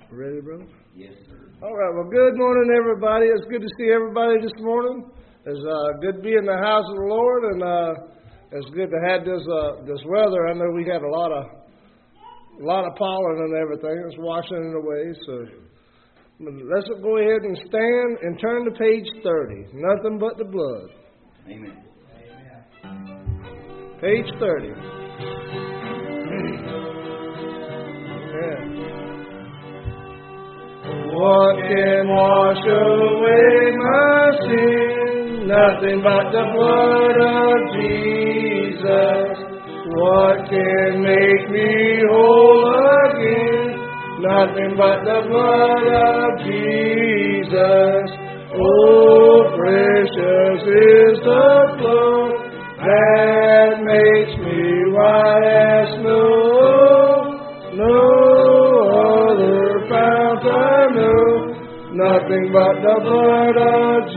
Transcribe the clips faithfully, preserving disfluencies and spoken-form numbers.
Ready, brother? Yes, sir. All right. Well, good morning, everybody. It's good to see everybody this morning. It's uh, good to be in the house of the Lord, and uh, it's good to have this uh, this weather. I know we had a lot of a lot of pollen and everything. It's washing it away. So let's go ahead and stand and turn to page thirty. Nothing but the blood. Amen. Page thirty. Amen. What can wash away my sin? Nothing but the blood of Jesus. What can make me whole again? Nothing but the blood of Jesus. Oh, precious is the flow that makes me white as snow. No other fount I know, nothing but the blood of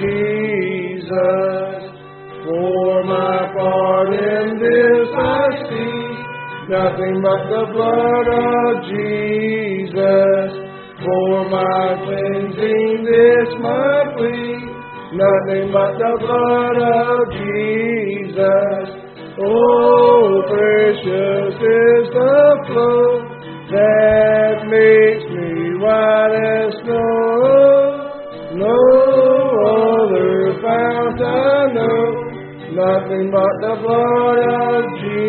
Jesus. For my part in this I see, nothing but the blood of Jesus. For my cleansing this my plea, nothing but the blood of Jesus. Oh, precious is the flow that makes me white as snow. No other fount I know, nothing but the blood of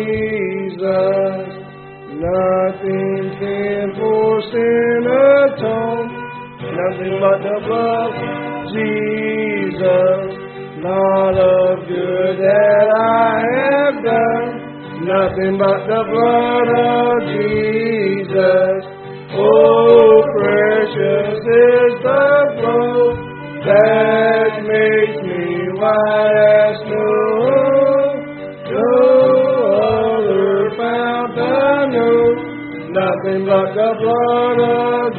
Jesus. Nothing can for sin atone, nothing but the blood of Jesus. Not of good that I have done, nothing but the blood of Jesus. Oh, precious is the flow that makes me white as snow. No other fount I know, nothing but the blood of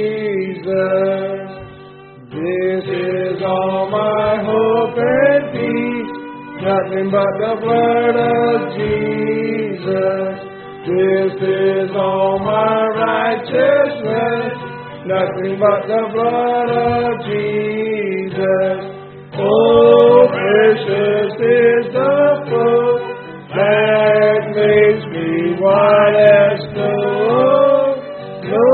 Jesus. This is all my hope and peace, nothing but the blood of Jesus. This is all my righteousness, nothing but the blood of Jesus. Oh, precious is the flow that makes me white as snow. No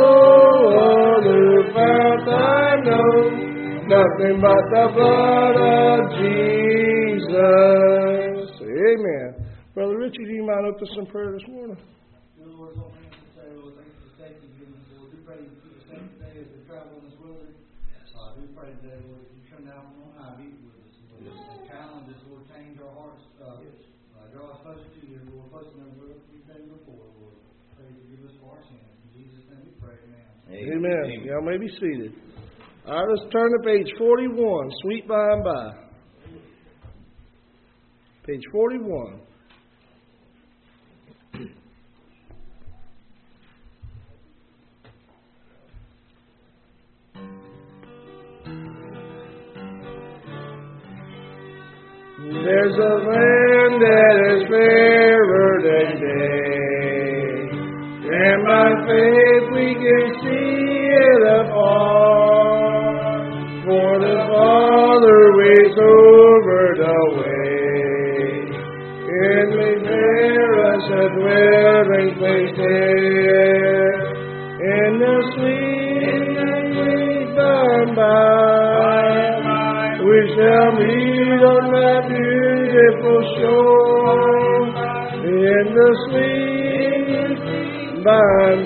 other fount I know, nothing but the blood of Jesus. Amen. Brother Richie, do you mind opening some prayer this morning? Dear Lord, all hands to say, Lord, thank you for the safety you've given us, Lord. We pray you keep us safe today as we travel in this wilderness. Uh, we pray today, Lord, that you come down from on high, be with us, Lord. And challenge us, Lord, change our hearts, uh, uh, draw us closer to you, Lord, closer than we've been before, Lord. Pray you forgive us for our sins. In Jesus' name we pray, amen. Amen. Amen. Y'all may be seated. All right, let's turn to page forty-one, Sweet By and By. Page forty-one. There's a land that is fairer than day, and by faith we can see it afar. For the Father waits over the way, and may bear us a dwelling place there, in the sweet, sweet by and by. We shall meet on that beautiful shore, in the sweet by and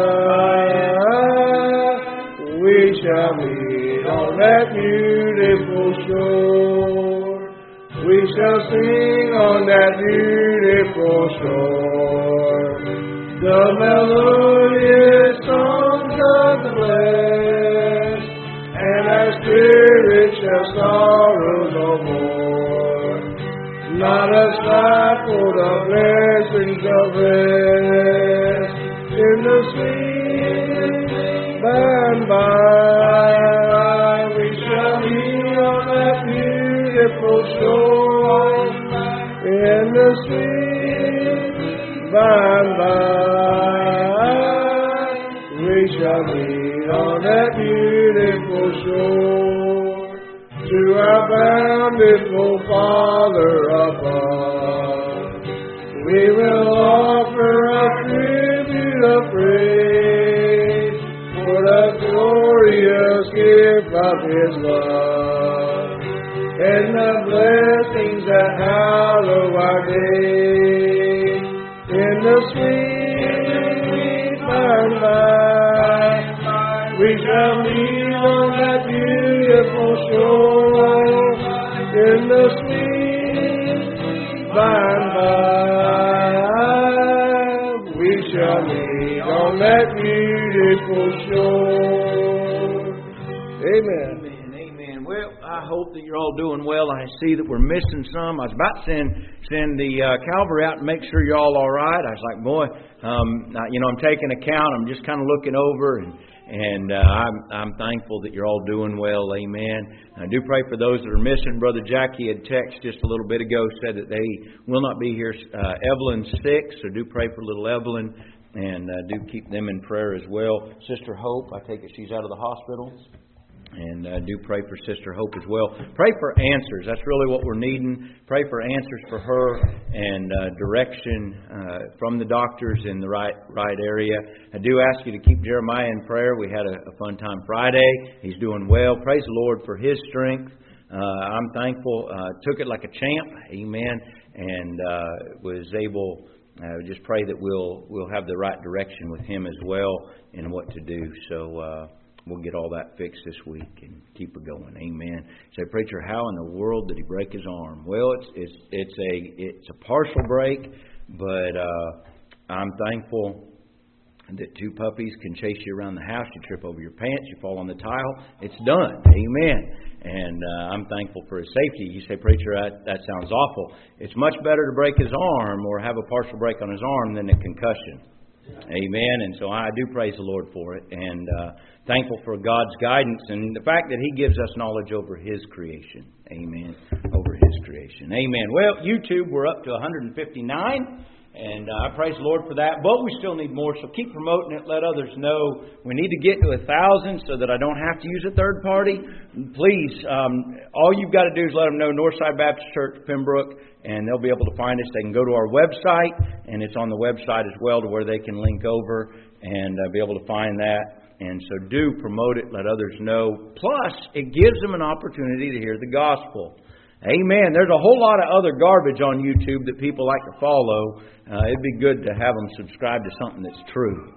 by. We shall meet on that beautiful shore. We shall sing on that beautiful shore the melodious songs of the blessed, and our spirit shall sorrow no more. Not a sigh for the blessings of rest, in the sweet by and by. We shall meet on that beautiful shore, in the sweet by and by. We shall meet on that beautiful shore. To our bountiful Father above, we will offer a tribute of praise for the glorious gift of His love and the blessings that hallow our day. In the sweet by and by, we shall meet on that beautiful shore. In the sweet by and by, we shall meet on that beautiful shore. Amen. Well, I hope that you're all doing well. I see that we're missing some. I was about to send send the uh, Calvary out and make sure you're all all right. I was like, boy, um, you know, I'm taking account. I'm just kind of looking over, and and uh, I'm I'm thankful that you're all doing well. Amen. I do pray for those that are missing. Brother Jackie had texted just a little bit ago, said that they will not be here. Uh, Evelyn's sick, so do pray for little Evelyn, and uh, do keep them in prayer as well. Sister Hope, I take it she's out of the hospital. And uh, do pray for Sister Hope as well. Pray for answers. That's really what we're needing. Pray for answers for her and uh, direction uh, from the doctors in the right right area. I do ask you to keep Jeremiah in prayer. We had a, a fun time Friday. He's doing well. Praise the Lord for his strength. Uh, I'm thankful. Uh, took it like a champ. Amen. And uh, was able. Uh, just pray that we'll we'll have the right direction with him as well in what to do. So. Uh, We'll get all that fixed this week and keep it going. Amen. Say, preacher, how in the world did he break his arm? Well, it's it's it's a it's a partial break, but uh, I'm thankful that two puppies can chase you around the house. You trip over your pants, you fall on the tile. It's done. Amen. And uh, I'm thankful for his safety. You say, preacher, that, that sounds awful. It's much better to break his arm or have a partial break on his arm than a concussion. Amen. And so I do praise the Lord for it, and uh, thankful for God's guidance and the fact that He gives us knowledge over His creation. Amen. Over His creation. Amen. Well, YouTube, we're up to one hundred fifty-nine, and uh, I praise the Lord for that. But we still need more, so keep promoting it. Let others know. We need to get to a thousand so that I don't have to use a third party. Please, um, all you've got to do is let them know Northside Baptist Church, Pembroke. And they'll be able to find us. They can go to our website, and it's on the website as well to where they can link over and uh, be able to find that. And so do promote it, let others know. Plus, it gives them an opportunity to hear the gospel. Amen. There's a whole lot of other garbage on YouTube that people like to follow. Uh, it'd be good to have them subscribe to something that's true.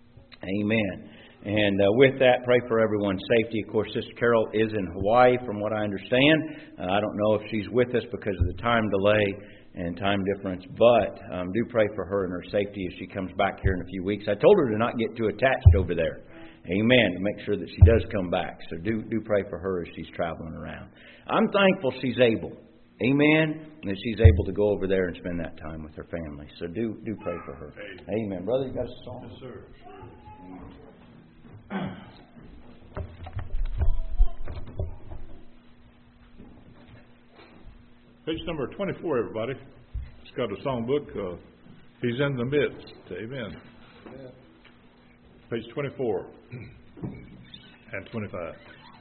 Amen. And uh, with that, pray for everyone's safety. Of course, Sister Carol is in Hawaii, from what I understand. Uh, I don't know if she's with us because of the time delay and time difference, but um, do pray for her and her safety as she comes back here in a few weeks. I told her to not get too attached over there. Amen. To make sure that she does come back. So do do pray for her as she's traveling around. I'm thankful she's able. Amen. That she's able to go over there and spend that time with her family. So do do pray for her. Amen. Amen. Brother, you got a song? Yes, sir. Page number twenty-four, everybody. It's got a songbook. Uh, He's in the midst. Amen. Yeah. Page twenty-four and twenty-five.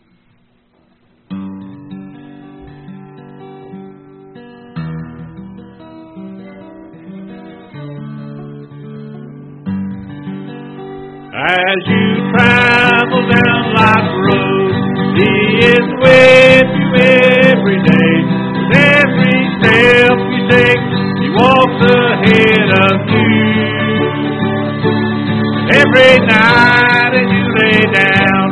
As you travel down life's road, He is with you every day. With every step you take, He walks ahead of you. Every night as you lay down,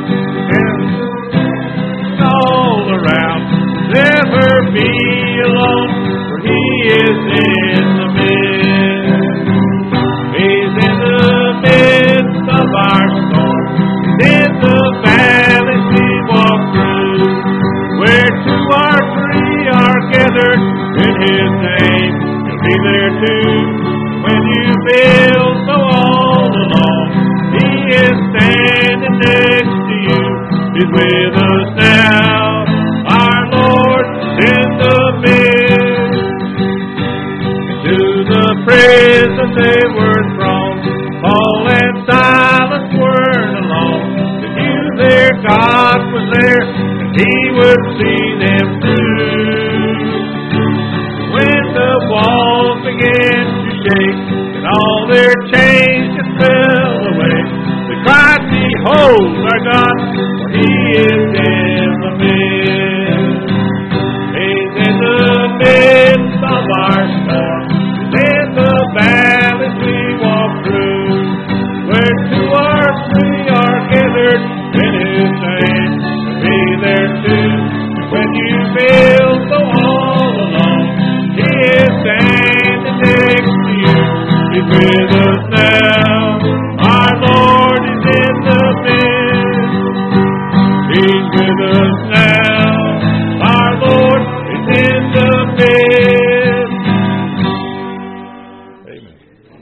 and all around, never be alone, for He is in the midst. He's in the midst of our storm, in the valleys we walk through, where two or three are gathered in His name, He'll be there too. When you feel so all alone, He is standing next to you. He's with us now. Our Lord in the midst. To the prison they were thrown, Paul and Silas were alone. God was there, and He would see them through. When the walls began to shake, and all their chains just fell away, they cried, behold our God, for He is in the midst. He's in the midst of our storm, in the valleys we walk through, where two or three are gathered in His name, be there too. When you feel so all alone, He is standing next to you. He's with us now. Our Lord is in the midst. He's with us now. Our Lord is in the midst. Amen.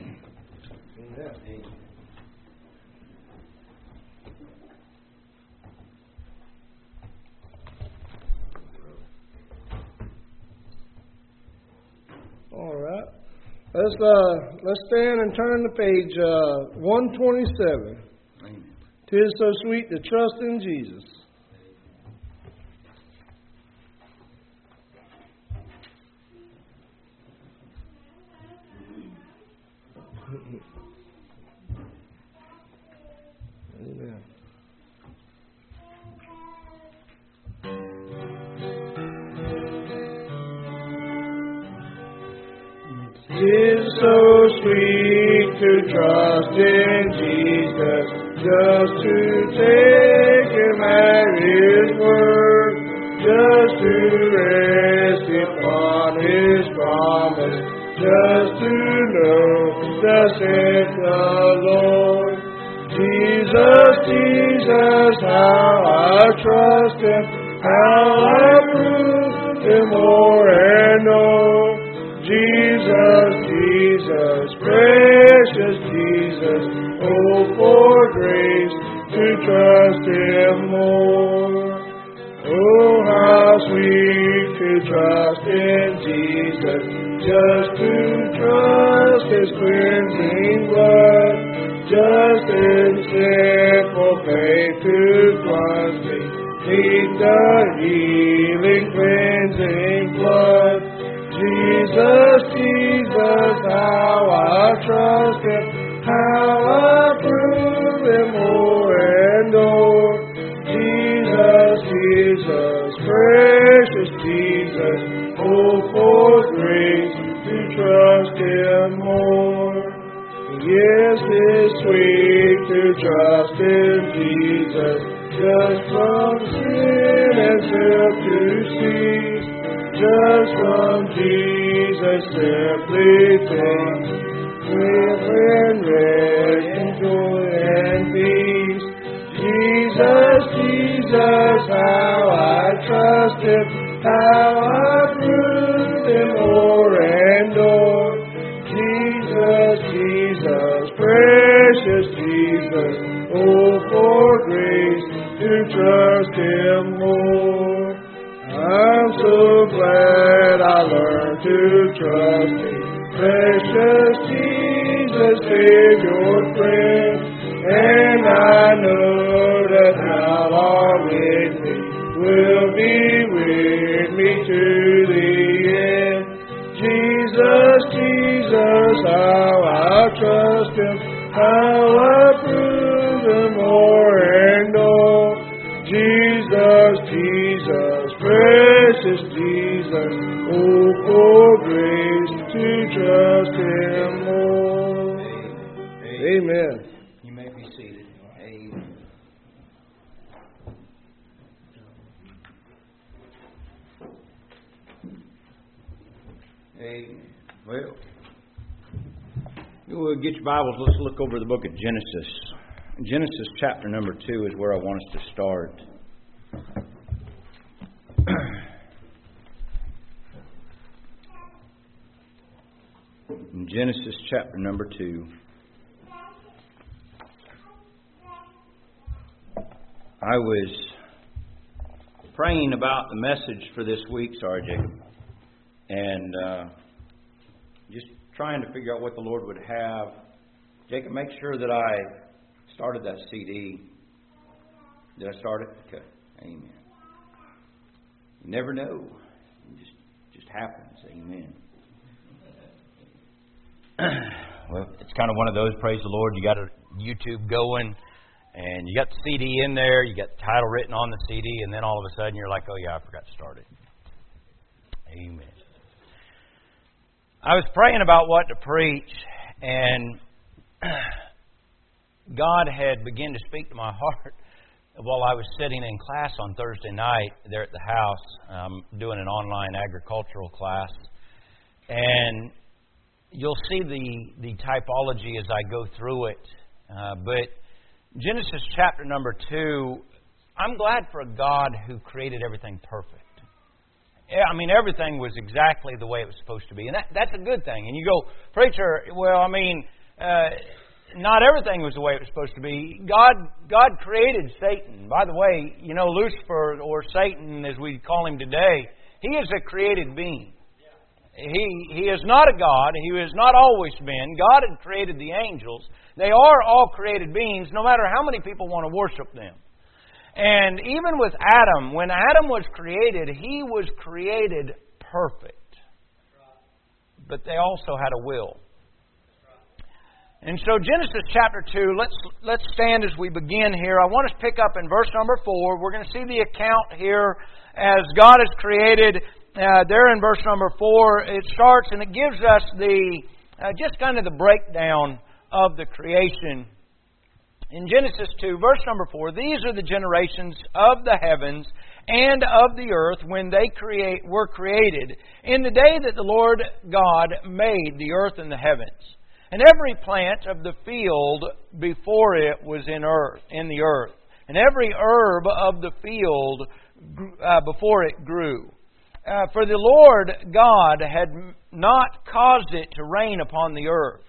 All right. Let's uh let's stand and turn to page uh, one twenty-seven. Tis so sweet to trust in Jesus. Amen. Tis so sweet to trust in Jesus, just to take Him at His word, just to rest upon His promise, just to know thus saith the Lord. Jesus, Jesus, how I trust Him, how I prove Him more and more. Jesus, Jesus, precious Jesus, oh, for grace to trust Him more. Oh, how sweet to trust in Jesus, just to trust His cleansing blood, just in simple faith to plunge me, need the healing cleansing blood. Jesus, Jesus, how I trust Him, how I prove Him more and more. Jesus, Jesus, precious Jesus, oh, for grace to trust Him more. Yes, it's sweet to trust in Jesus, just from sin and self to cease. Just from Jesus simply take, with rest and joy and peace. Jesus, Jesus, how I trust Him, how I prove Him more and more. Jesus, Jesus, precious Jesus, oh, for grace to trust Him more. I'm so glad I learned to trust Him, precious Jesus, Savior, friend. And I know that thou art with me, will be with me to the end. Jesus, Jesus, how I trust Him, how I prove Him more and more. Jesus, Jesus, precious Jesus, oh, for grace to trust Him more. Amen. You may be seated. Amen. Amen. Well, you will get your Bibles. Let's look over the book of Genesis. Genesis chapter number two is where I want us to start. In Genesis chapter number two. I was praying about the message for this week, sorry, Jacob, and uh, just trying to figure out what the Lord would have. Jacob, make sure that I started that C D. Did I start it? Okay. Amen. You never know. It just just happens. Amen. Well, it's kind of one of those, praise the Lord, you got a YouTube going, and you got the C D in there, you got the title written on the C D, and then all of a sudden you're like, oh yeah, I forgot to start it. Amen. I was praying about what to preach, and God had begun to speak to my heart while I was sitting in class on Thursday night there at the house, um, doing an online agricultural class. And you'll see the, the typology as I go through it. Uh, but Genesis chapter number two, I'm glad for a God who created everything perfect. I mean, everything was exactly the way it was supposed to be. And that, that's a good thing. And you go, preacher, well, I mean, uh, not everything was the way it was supposed to be. God God created Satan. By the way, you know, Lucifer, or Satan as we call him today, he is a created being. He he is not a God. He has not always been. God had created the angels. They are all created beings, no matter how many people want to worship them. And even with Adam, when Adam was created, he was created perfect. But they also had a will. And so Genesis chapter two, let's let's stand as we begin here. I want us to pick up in verse number four. We're going to see the account here as God has created. Uh, there in verse number four, it starts and it gives us the uh, just kind of the breakdown of the creation. In Genesis two, verse number four, these are the generations of the heavens and of the earth when they create were created, in the day that the Lord God made the earth and the heavens. And every plant of the field before it was in earth, in the earth, and every herb of the field uh, before it grew. Uh, for the Lord God had not caused it to rain upon the earth,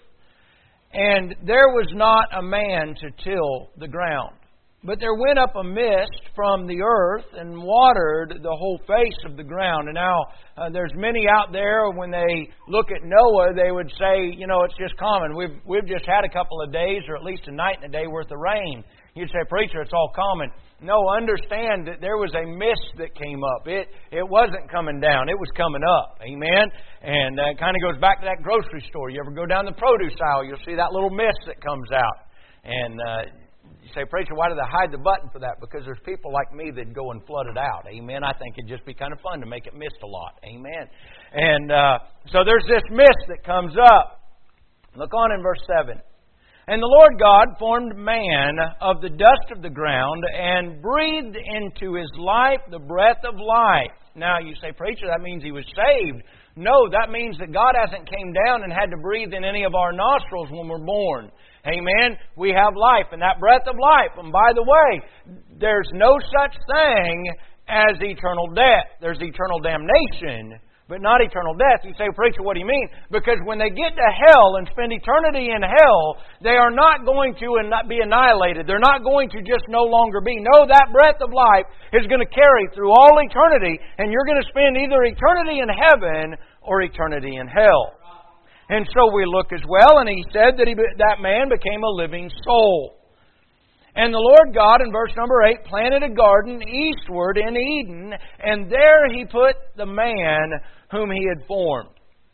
and there was not a man to till the ground. But there went up a mist from the earth and watered the whole face of the ground. And now, uh, there's many out there, when they look at Noah, they would say, you know, it's just common. We've we've just had a couple of days, or at least a night and a day worth of rain. You'd say, preacher, it's all common. No, understand that there was a mist that came up. It it wasn't coming down. It was coming up. Amen? And uh, it kind of goes back to that grocery store. You ever go down the produce aisle, you'll see that little mist that comes out. And uh, you say, preacher, why do they hide the button for that? Because there's people like me that go and flood it out. Amen? I think it'd just be kind of fun to make it mist a lot. Amen? And uh, so there's this mist that comes up. Look on in verse seven. And the Lord God formed man of the dust of the ground and breathed into his life the breath of life. Now you say, preacher, that means he was saved. No, that means that God hasn't came down and had to breathe in any of our nostrils when we're born. Amen? We have life, and that breath of life. And by the way, there's no such thing as eternal death. There's eternal damnation, but not eternal death. You say, preacher, what do you mean? Because when they get to hell and spend eternity in hell, they are not going to not be annihilated. They're not going to just no longer be. No, that breath of life is going to carry through all eternity, and you're going to spend either eternity in heaven or eternity in hell. And so we look as well, and he said that he, that man became a living soul. And the Lord God, in verse number eight, planted a garden eastward in Eden, and there he put the man whom he had formed.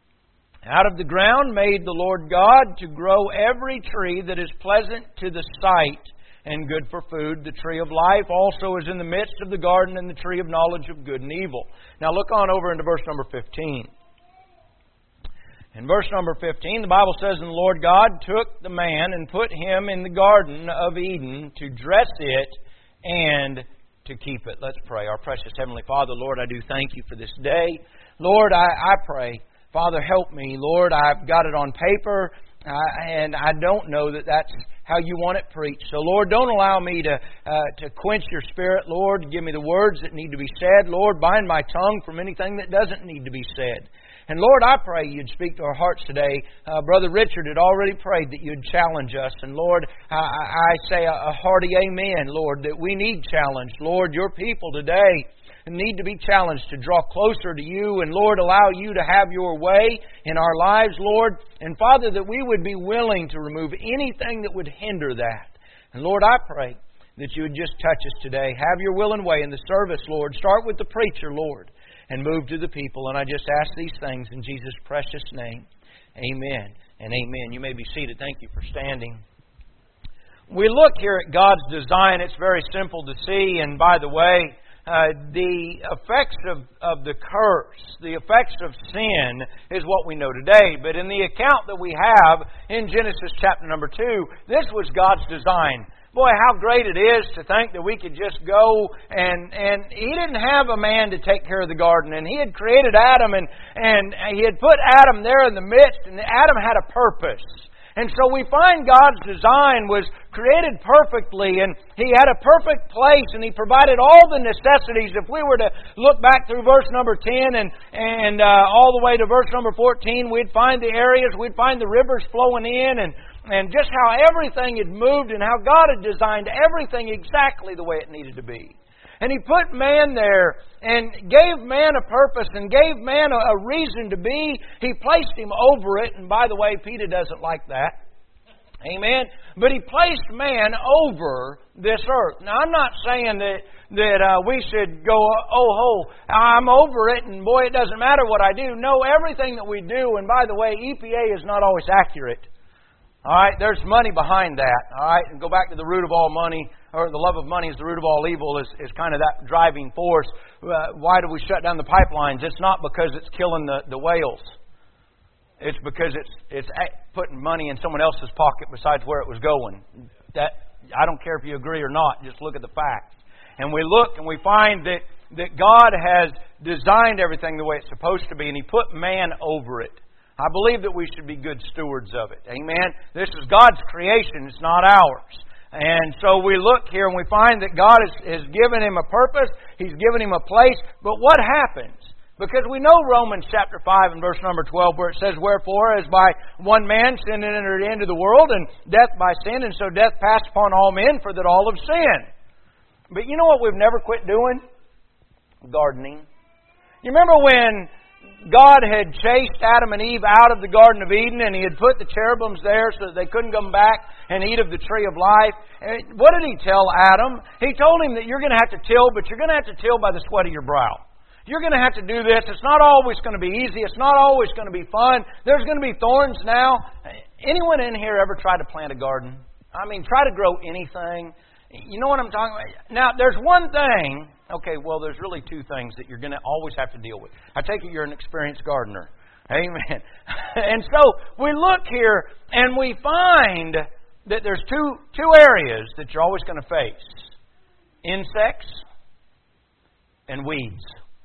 Out of the ground made the Lord God to grow every tree that is pleasant to the sight and good for food. The tree of life also is in the midst of the garden, and the tree of knowledge of good and evil. Now look on over into verse number fifteen. In verse number fifteen, the Bible says, and the Lord God took the man and put him in the garden of Eden to dress it and to keep it. Let's pray. Our precious Heavenly Father, Lord, I do thank you for this day. Lord, I, I pray, Father, help me. Lord, I've got it on paper, uh, and I don't know that that's how you want it preached. So, Lord, don't allow me to uh, to quench your Spirit, Lord. Give me the words that need to be said. Lord, bind my tongue from anything that doesn't need to be said. And Lord, I pray you'd speak to our hearts today. Uh, Brother Richard had already prayed that you'd challenge us. And Lord, I, I say a, a hearty amen, Lord, that we need challenge. Lord, your people today need to be challenged to draw closer to you. And Lord, allow you to have your way in our lives, Lord. And Father, that we would be willing to remove anything that would hinder that. And Lord, I pray that you would just touch us today. Have your will and way in the service, Lord. Start with the preacher, Lord, and move to the people. And I just ask these things in Jesus' precious name. Amen and amen. You may be seated. Thank you for standing. We look here at God's design. It's very simple to see. And by the way, uh, the effects of, of the curse, the effects of sin is what we know today. But in the account that we have in Genesis chapter number two, this was God's design. Boy, how great it is to think that we could just go and, and He didn't have a man to take care of the garden. And He had created Adam and, and He had put Adam there in the midst, and Adam had a purpose. And so we find God's design was created perfectly, and He had a perfect place, and He provided all the necessities. If we were to look back through verse number ten and, and uh, all the way to verse number fourteen, we'd find the areas, we'd find the rivers flowing in, and, and just how everything had moved and how God had designed everything exactly the way it needed to be. And He put man there and gave man a purpose and gave man a, a reason to be. He placed him over it. And by the way, Peter doesn't like that. Amen. But He placed man over this earth. Now, I'm not saying that, that uh, we should go, oh, ho, I'm over it and boy, it doesn't matter what I do. No, everything that we do, and by the way, E P A is not always accurate. All right, there's money behind that. All right, and go back to the root of all money, or the love of money is the root of all evil, is, is kind of that driving force. Uh, why do we shut down the pipelines? It's not because it's killing the, the whales. It's because it's it's putting money in someone else's pocket besides where it was going. That I don't care if you agree or not. Just look at the facts. And we look and we find that, that God has designed everything the way it's supposed to be, and He put man over it. I believe that we should be good stewards of it. Amen? This is God's creation. It's not ours. And so we look here and we find that God has, has given him a purpose. He's given him a place. But what happens? Because we know Romans chapter five and verse number twelve where it says, wherefore, as by one man sin entered into the world, and death by sin, and so death passed upon all men, for that all have sinned. But you know what we've never quit doing? Gardening. You remember when God had chased Adam and Eve out of the Garden of Eden, and He had put the cherubims there so that they couldn't come back and eat of the tree of life? And what did He tell Adam? He told him that you're going to have to till, but you're going to have to till by the sweat of your brow. You're going to have to do this. It's not always going to be easy. It's not always going to be fun. There's going to be thorns now. Anyone in here ever tried to plant a garden? I mean, try to grow anything. You know what I'm talking about? Now, there's one thing. Okay, well, there's really two things that you're going to always have to deal with. I take it you're an experienced gardener. Amen. And so we look here and we find that there's two two areas that you're always going to face. Insects and weeds.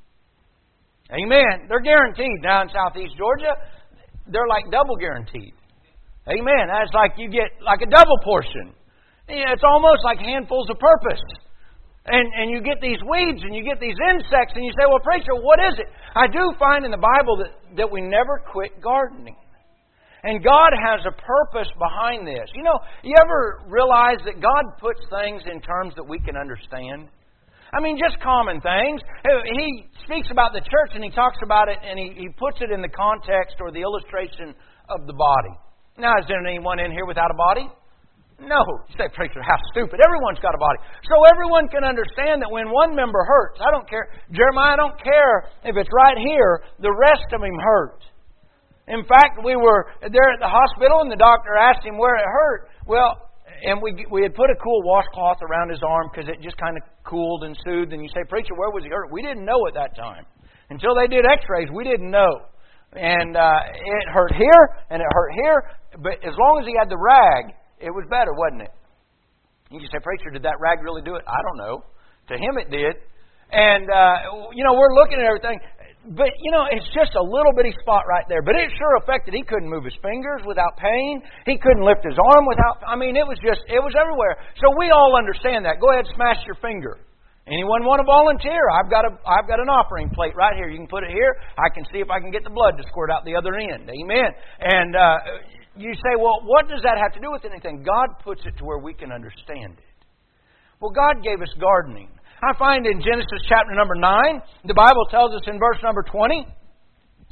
Amen. They're guaranteed. Now in Southeast Georgia, they're like double guaranteed. Amen. That's like you get like a double portion. It's almost like handfuls of purpose. And and you get these weeds and you get these insects and you say, well, preacher, what is it? I do find in the Bible that, that we never quit gardening. And God has a purpose behind this. You know, you ever realize that God puts things in terms that we can understand? I mean, just common things. He speaks about the church and He talks about it and He, he puts it in the context or the illustration of the body. Now, is there anyone in here without a body? No. You say, preacher, how stupid. Everyone's got a body. So everyone can understand that when one member hurts, I don't care. Jeremiah, I don't care if it's right here, the rest of him hurt. In fact, we were there at the hospital and the doctor asked him where it hurt. Well, and we we had put a cool washcloth around his arm because it just kind of cooled and soothed. And you say, preacher, where was he hurt? We didn't know at that time. Until they did x-rays, we didn't know. And uh, it hurt here and it hurt here. But as long as he had the rag, it was better, wasn't it? You say, preacher, did that rag really do it? I don't know. To him it did. And, uh, you know, we're looking at everything. But, you know, it's just a little bitty spot right there. But it sure affected. He couldn't move his fingers without pain. He couldn't lift his arm without... I mean, it was just, it was everywhere. So we all understand that. Go ahead and smash your finger. Anyone want to volunteer? I've got a, I've got an offering plate right here. You can put it here. I can see if I can get the blood to squirt out the other end. Amen. And uh, you say, well, what does that have to do with anything? God puts it to where we can understand it. Well, God gave us gardening. I find in Genesis chapter number nine, the Bible tells us in verse number twenty,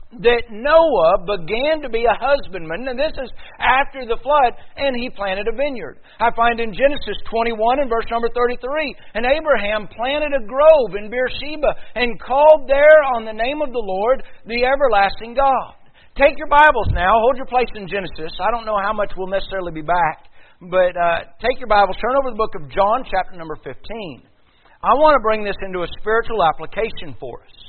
that Noah began to be a husbandman, and this is after the flood, and he planted a vineyard. I find in Genesis twenty-one and verse number thirty-three, and Abraham planted a grove in Beersheba and called there on the name of the Lord, the everlasting God. Take your Bibles now, hold your place in Genesis. I don't know how much we'll necessarily be back, but uh, take your Bibles, turn over to the book of John, chapter number fifteen. I want to bring this into a spiritual application for us.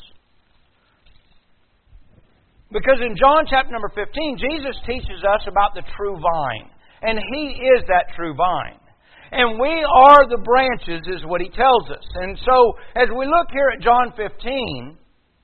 Because in John chapter number fifteen, Jesus teaches us about the true vine. And He is that true vine. And we are the branches, is what He tells us. And so, as we look here at John fifteen,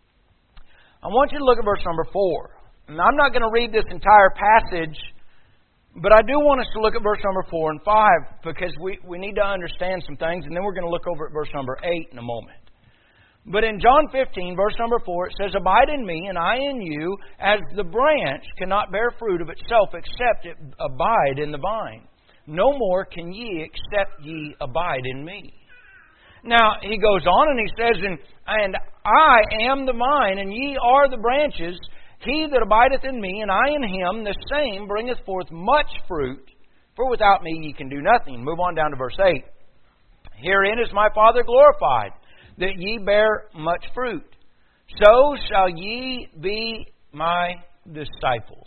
I want you to look at verse number four. And I'm not going to read this entire passage, but I do want us to look at verse number four and five, because we, we need to understand some things, and then we're going to look over at verse number eight in a moment. But in John fifteen, verse number four, it says, Abide in me, and I in you, as the branch cannot bear fruit of itself, except it abide in the vine. No more can ye, except ye abide in me. Now, he goes on and he says, And, and I am the vine, and ye are the branches. He that abideth in me, and I in him, the same bringeth forth much fruit, for without me ye can do nothing. Move on down to verse eight. Herein is my Father glorified, that ye bear much fruit. So shall ye be my disciples.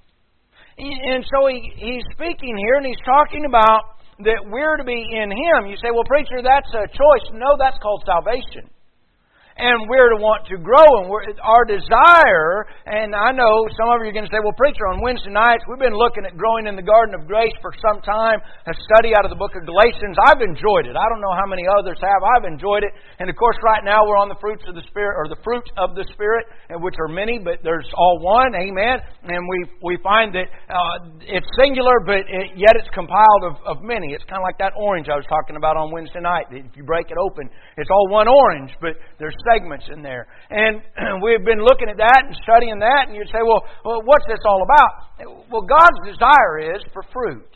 And so he, he's speaking here, and he's talking about that we're to be in Him. You say, well, preacher, that's a choice. No, that's called salvation. And we're to want to grow. And we're, our desire, and I know some of you are going to say, well, preacher, on Wednesday nights, we've been looking at growing in the Garden of Grace for some time, a study out of the book of Galatians. I've enjoyed it. I don't know how many others have. I've enjoyed it. And of course, right now we're on the fruits of the Spirit, or the fruit of the Spirit, which are many, but there's all one. Amen. And we we find that uh, it's singular, but it, yet it's compiled of, of many. It's kind of like that orange I was talking about on Wednesday night. If you break it open, it's all one orange, but there's segments in there. And we've been looking at that and studying that, and you'd say, well, well, what's this all about? Well, God's desire is for fruit.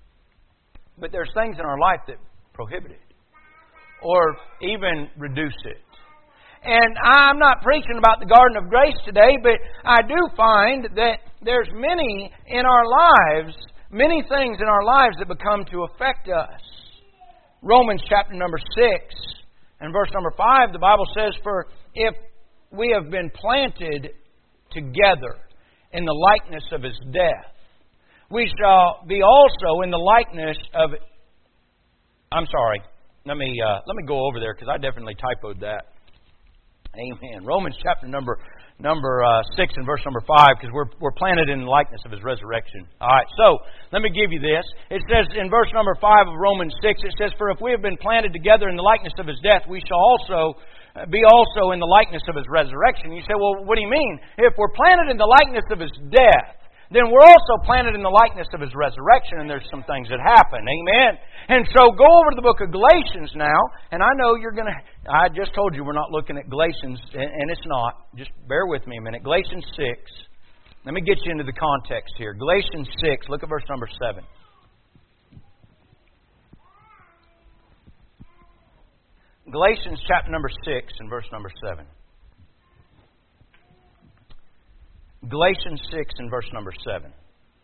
But there's things in our life that prohibit it, or even reduce it. And I'm not preaching about the Garden of Grace today, but I do find that there's many in our lives, many things in our lives that become to affect us. Romans chapter number six and verse number five, the Bible says, For if we have been planted together in the likeness of His death, we shall be also in the likeness of... I'm sorry. Let me uh, let me go over there, because I definitely typoed that. Amen. Romans chapter number number uh, six and verse number five, because we're we're planted in the likeness of His resurrection. All right. So let me give you this. It says in verse number five of Romans six, it says, "For if we have been planted together in the likeness of His death, we shall also be also in the likeness of His resurrection." You say, well, what do you mean? If we're planted in the likeness of His death, then we're also planted in the likeness of His resurrection, and there's some things that happen. Amen? And so go over to the book of Galatians now, and I know you're going to... I just told you we're not looking at Galatians, and it's not. Just bear with me a minute. Galatians six. Let me get you into the context here. Galatians six, look at verse number seven. Galatians chapter number six and verse number seven. Galatians six and verse number seven.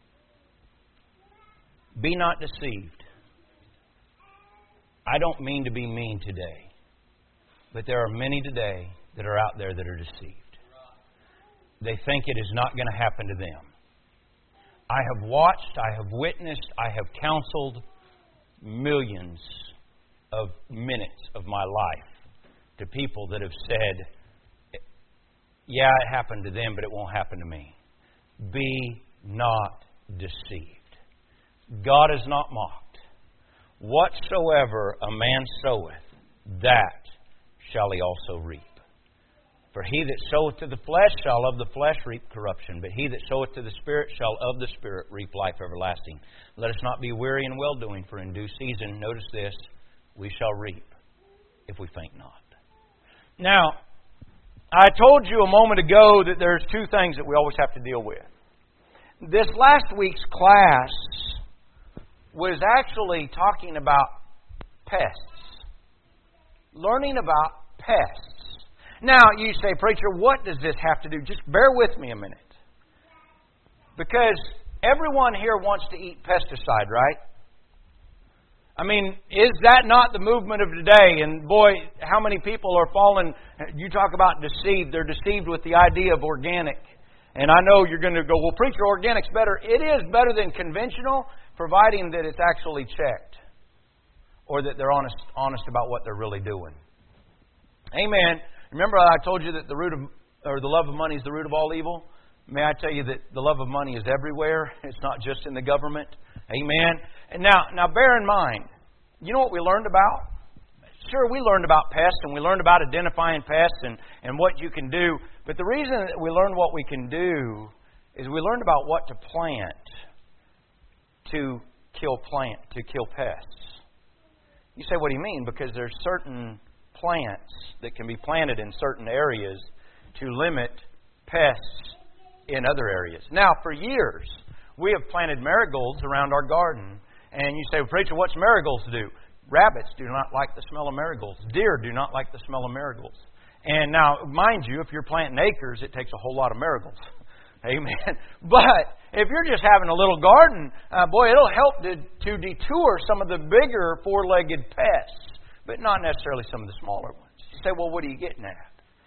Be not deceived. I don't mean to be mean today, but there are many today that are out there that are deceived. They think it is not going to happen to them. I have watched, I have witnessed, I have counseled millions of minutes of my life to people that have said, yeah, it happened to them, but it won't happen to me. Be not deceived. God is not mocked. Whatsoever a man soweth, that shall he also reap. For he that soweth to the flesh shall of the flesh reap corruption, but he that soweth to the Spirit shall of the Spirit reap life everlasting. Let us not be weary in well-doing, for in due season, notice this, we shall reap if we faint not. Now, I told you a moment ago that there's two things that we always have to deal with. This last week's class was actually talking about pests. Learning about pests. Now, you say, preacher, what does this have to do? Just bear with me a minute. Because everyone here wants to eat pesticide, right? I mean, is that not the movement of today? And boy, how many people are falling? You talk about deceived. They're deceived with the idea of organic. And I know you're going to go, well, preacher, organic's better. It is better than conventional, providing that it's actually checked. Or that they're honest, honest about what they're really doing. Amen. Remember I told you that the root of, or the love of money is the root of all evil? May I tell you that the love of money is everywhere. It's not just in the government. Amen. And now, now bear in mind, you know what we learned about? Sure, we learned about pests, and we learned about identifying pests and, and what you can do. But the reason that we learned what we can do is we learned about what to plant to kill plant to kill pests. You say, what do you mean? Because there's certain plants that can be planted in certain areas to limit pests in other areas. Now, for years, we have planted marigolds around our garden. And you say, well, preacher, what's marigolds do? Rabbits do not like the smell of marigolds. Deer do not like the smell of marigolds. And now, mind you, if you're planting acres, it takes a whole lot of marigolds. Amen. But if you're just having a little garden, uh, boy, it'll help to, to detour some of the bigger four-legged pests, but not necessarily some of the smaller ones. You say, well, what are you getting at?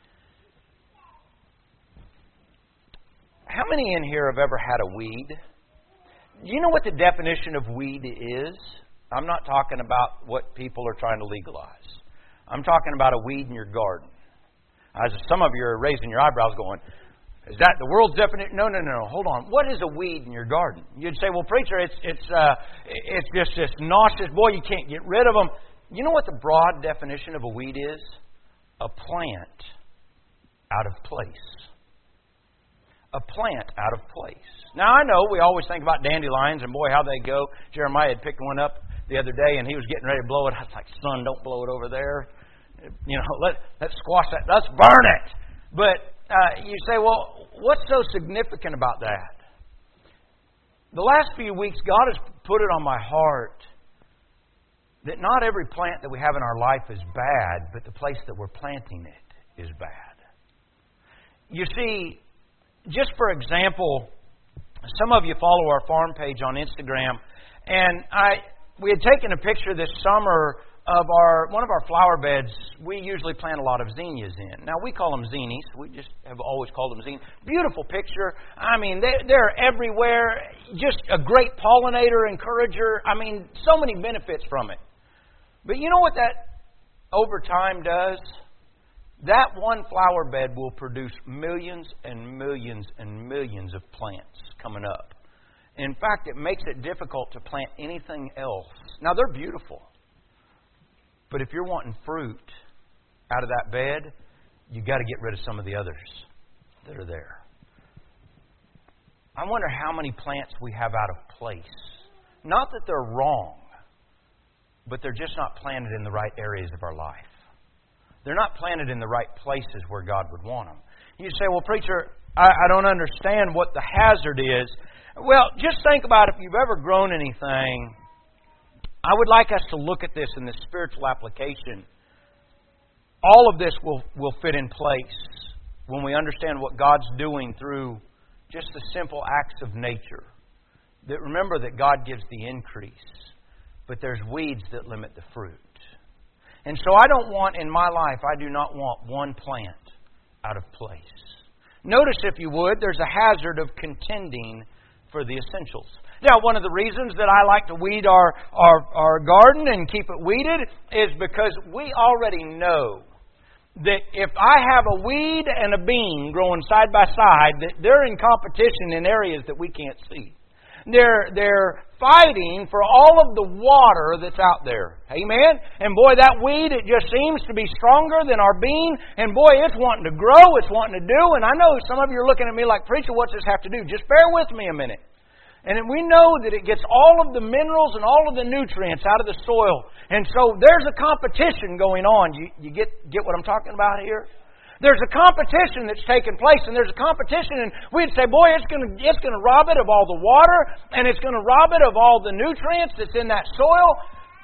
How many in here have ever had a weed? Do you know what the definition of weed is? I'm not talking about what people are trying to legalize. I'm talking about a weed in your garden. As some of you are raising your eyebrows going, is that the world's definition? No, no, no, no. Hold on. What is a weed in your garden? You'd say, well, preacher, it's it's uh, it's just this nauseous. Boy, you can't get rid of them. You know what the broad definition of a weed is? A plant out of place. A plant out of place. Now, I know we always think about dandelions, and boy, how they go. Jeremiah had picked one up the other day, and he was getting ready to blow it. I was like, son, don't blow it over there. You know, let, let's squash that. Let's burn it. But uh, you say, well, what's so significant about that? The last few weeks, God has put it on my heart that not every plant that we have in our life is bad, but the place that we're planting it is bad. You see, just for example, some of you follow our farm page on Instagram, and I we had taken a picture this summer of our one of our flower beds. We usually plant a lot of zinnias in. Now, we call them zinnies. We just have always called them zinnias. Beautiful picture. I mean, they, they're everywhere. Just a great pollinator, encourager. I mean, so many benefits from it. But you know what that over time does? That one flower bed will produce millions and millions and millions of plants coming up. In fact, it makes it difficult to plant anything else. Now, they're beautiful. But if you're wanting fruit out of that bed, you've got to get rid of some of the others that are there. I wonder how many plants we have out of place. Not that they're wrong, but they're just not planted in the right areas of our life. They're not planted in the right places where God would want them. You say, well, preacher, I, I don't understand what the hazard is. Well, just think about if you've ever grown anything. I would like us to look at this in the spiritual application. All of this will, will fit in place when we understand what God's doing through just the simple acts of nature. That remember that God gives the increase, but there's weeds that limit the fruit. And so I don't want, in my life, I do not want one plant out of place. Notice, if you would, there's a hazard of contending for the essentials. Now, one of the reasons that I like to weed our, our, our garden and keep it weeded is because we already know that if I have a weed and a bean growing side by side, that they're in competition in areas that we can't see. They're, they're fighting for all of the water that's out there. Amen? And boy, that weed, it just seems to be stronger than our bean. And boy, it's wanting to grow, it's wanting to do. And I know some of you are looking at me like, preacher, what's this have to do? Just bear with me a minute. And we know that it gets all of the minerals and all of the nutrients out of the soil. And so there's a competition going on. You, you get, get what I'm talking about here? There's a competition that's taking place, and there's a competition, and we'd say, boy, it's going to it's going to rob it of all the water, and it's going to rob it of all the nutrients that's in that soil.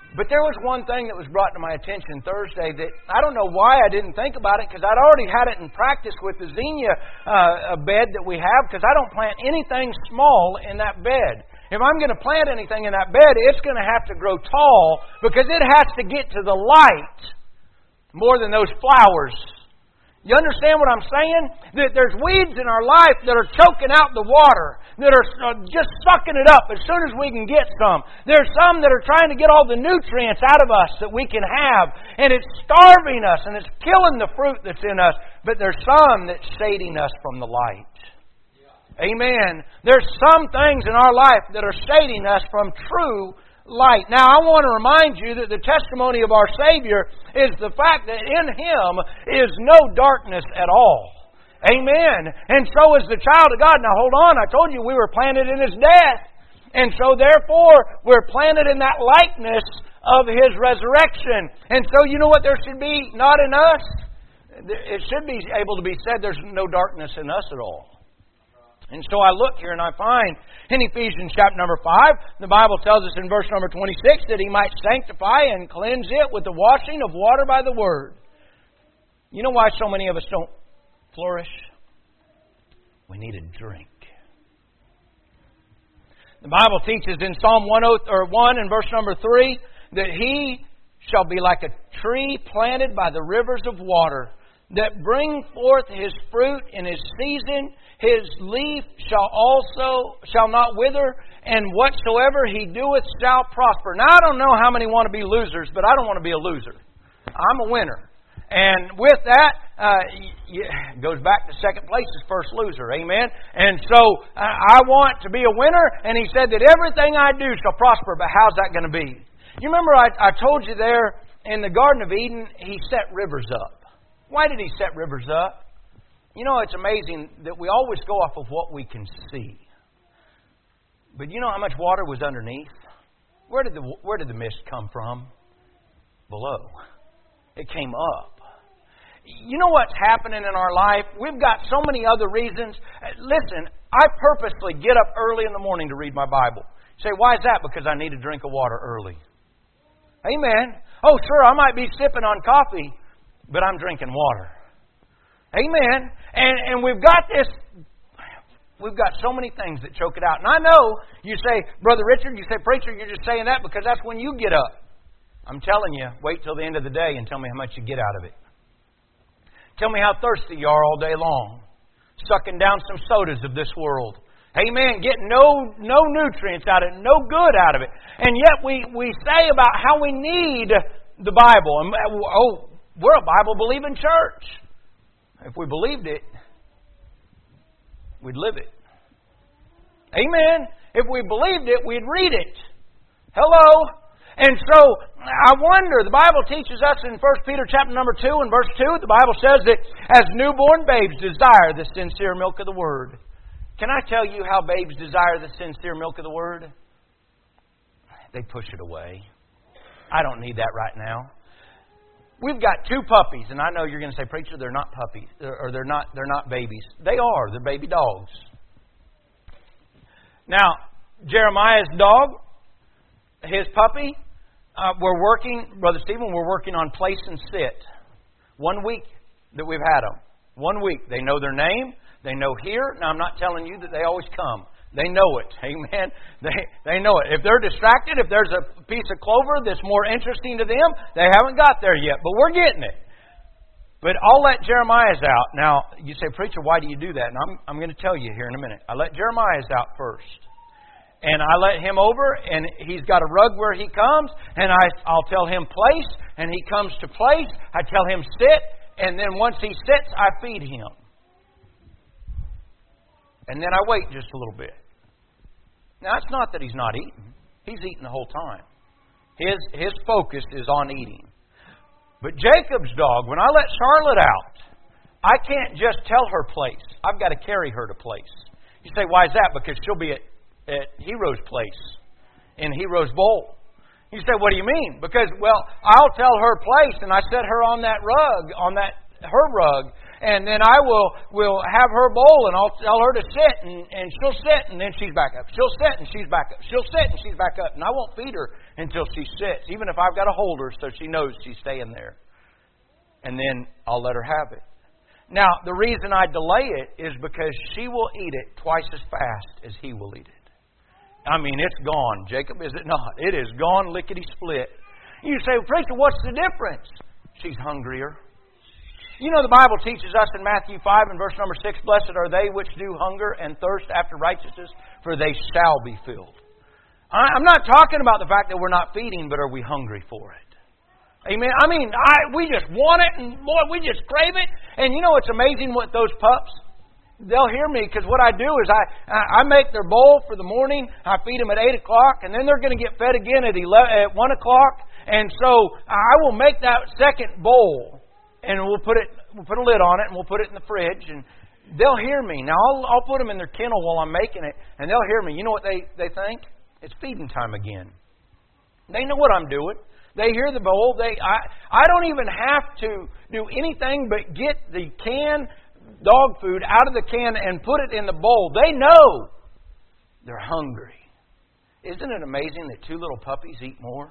But there was one thing that was brought to my attention Thursday that I don't know why I didn't think about it, because I'd already had it in practice with the zinnia uh, bed that we have, because I don't plant anything small in that bed. If I'm going to plant anything in that bed, it's going to have to grow tall, because it has to get to the light more than those flowers. You understand what I'm saying? That there's weeds in our life that are choking out the water, that are just sucking it up as soon as we can get some. There's some that are trying to get all the nutrients out of us that we can have, and it's starving us, and it's killing the fruit that's in us. But there's some that's shading us from the light. Amen. There's some things in our life that are shading us from true light. Now, I want to remind you that the testimony of our Savior is the fact that in Him is no darkness at all. Amen. And so is the child of God. Now, hold on. I told you we were planted in His death. And so, therefore, we're planted in that likeness of His resurrection. And so, you know what there should be not in us? It should be able to be said there's no darkness in us at all. And so I look here and I find in Ephesians chapter number five, the Bible tells us in verse number twenty-six that He might sanctify and cleanse it with the washing of water by the Word. You know why so many of us don't flourish? We need a drink. The Bible teaches in Psalm one and verse number three that He shall be like a tree planted by the rivers of water, that bring forth his fruit in his season. His leaf shall also shall not wither, and whatsoever he doeth shall prosper. Now, I don't know how many want to be losers, but I don't want to be a loser. I'm a winner. And with that, uh, it goes back to second place is first loser. Amen? And so, uh, I want to be a winner, and He said that everything I do shall prosper, but how's that going to be? You remember I, I told you there in the Garden of Eden, He set rivers up. Why did He set rivers up? You know, it's amazing that we always go off of what we can see. But you know how much water was underneath? Where did the where did the mist come from? Below. It came up. You know what's happening in our life? We've got so many other reasons. Listen, I purposely get up early in the morning to read my Bible. You say, why is that? Because I need a drink of water early. Amen. Oh, sure, I might be sipping on coffee, but I'm drinking water. Amen. And and we've got this, we've got so many things that choke it out. And I know you say, Brother Richard, you say, Preacher, you're just saying that because that's when you get up. I'm telling you, wait till the end of the day and tell me how much you get out of it. Tell me how thirsty you are all day long, sucking down some sodas of this world. Amen. Getting no no nutrients out of it, no good out of it. And yet we, we say about how we need the Bible. And, oh, we're a Bible-believing church. If we believed it, we'd live it. Amen. If we believed it, we'd read it. Hello. And so, I wonder, the Bible teaches us in First Peter chapter number two and verse two, the Bible says that as newborn babes desire the sincere milk of the Word. Can I tell you how babes desire the sincere milk of the Word? They push it away. I don't need that right now. We've got two puppies, and I know you're going to say, Preacher, they're not puppies, or they're not they're not babies. They are. They're baby dogs. Now, Jeremiah's dog, his puppy, uh, we're working, Brother Stephen, we're working on place and sit. One week that we've had them. One week. They know their name. They know here. Now, I'm not telling you that they always come. They know it. Amen. They they know it. If they're distracted, if there's a piece of clover that's more interesting to them, they haven't got there yet. But we're getting it. But I'll let Jeremiah's out. Now, you say, Preacher, why do you do that? And I'm, I'm going to tell you here in a minute. I let Jeremiah's out first. And I let him over, and he's got a rug where he comes, and I, I'll tell him place, and he comes to place. I tell him sit, and then once he sits, I feed him. And then I wait just a little bit. Now, it's not that he's not eating. He's eating the whole time. His his focus is on eating. But Jacob's dog, when I let Charlotte out, I can't just tell her place. I've got to carry her to place. You say, why is that? Because she'll be at, at Hero's place, in Hero's bowl. You say, what do you mean? Because, well, I'll tell her place, and I set her on that rug, on that her rug, And then I will will have her bowl, and I'll tell her to sit, and, and she'll sit, and then she's back up. She'll sit, and she's back up. She'll sit, and she's back up. And I won't feed her until she sits, even if I've got to hold her so she knows she's staying there. And then I'll let her have it. Now, the reason I delay it is because she will eat it twice as fast as he will eat it. I mean, it's gone, Jacob, is it not? It is gone lickety-split. You say, well, preacher, what's the difference? She's hungrier. You know, the Bible teaches us in Matthew five and verse number six, Blessed are they which do hunger and thirst after righteousness, for they shall be filled. I'm not talking about the fact that we're not feeding, but are we hungry for it? Amen. I mean, I we just want it, and boy, we just crave it. And you know, it's amazing what those pups, they'll hear me, because what I do is I I make their bowl for the morning. I feed them at eight o'clock, and then they're going to get fed again at eleven, at one o'clock. And so I will make that second bowl, and we'll put it we'll put a lid on it, and we'll put it in the fridge, and they'll hear me. Now I'll I'll put them in their kennel while I'm making it, and they'll hear me. You know what they they think? It's feeding time again. They know what I'm doing. They hear the bowl. They I I don't even have to do anything but get the canned dog food out of the can and put it in the bowl. They know they're hungry. Isn't it amazing that two little puppies eat more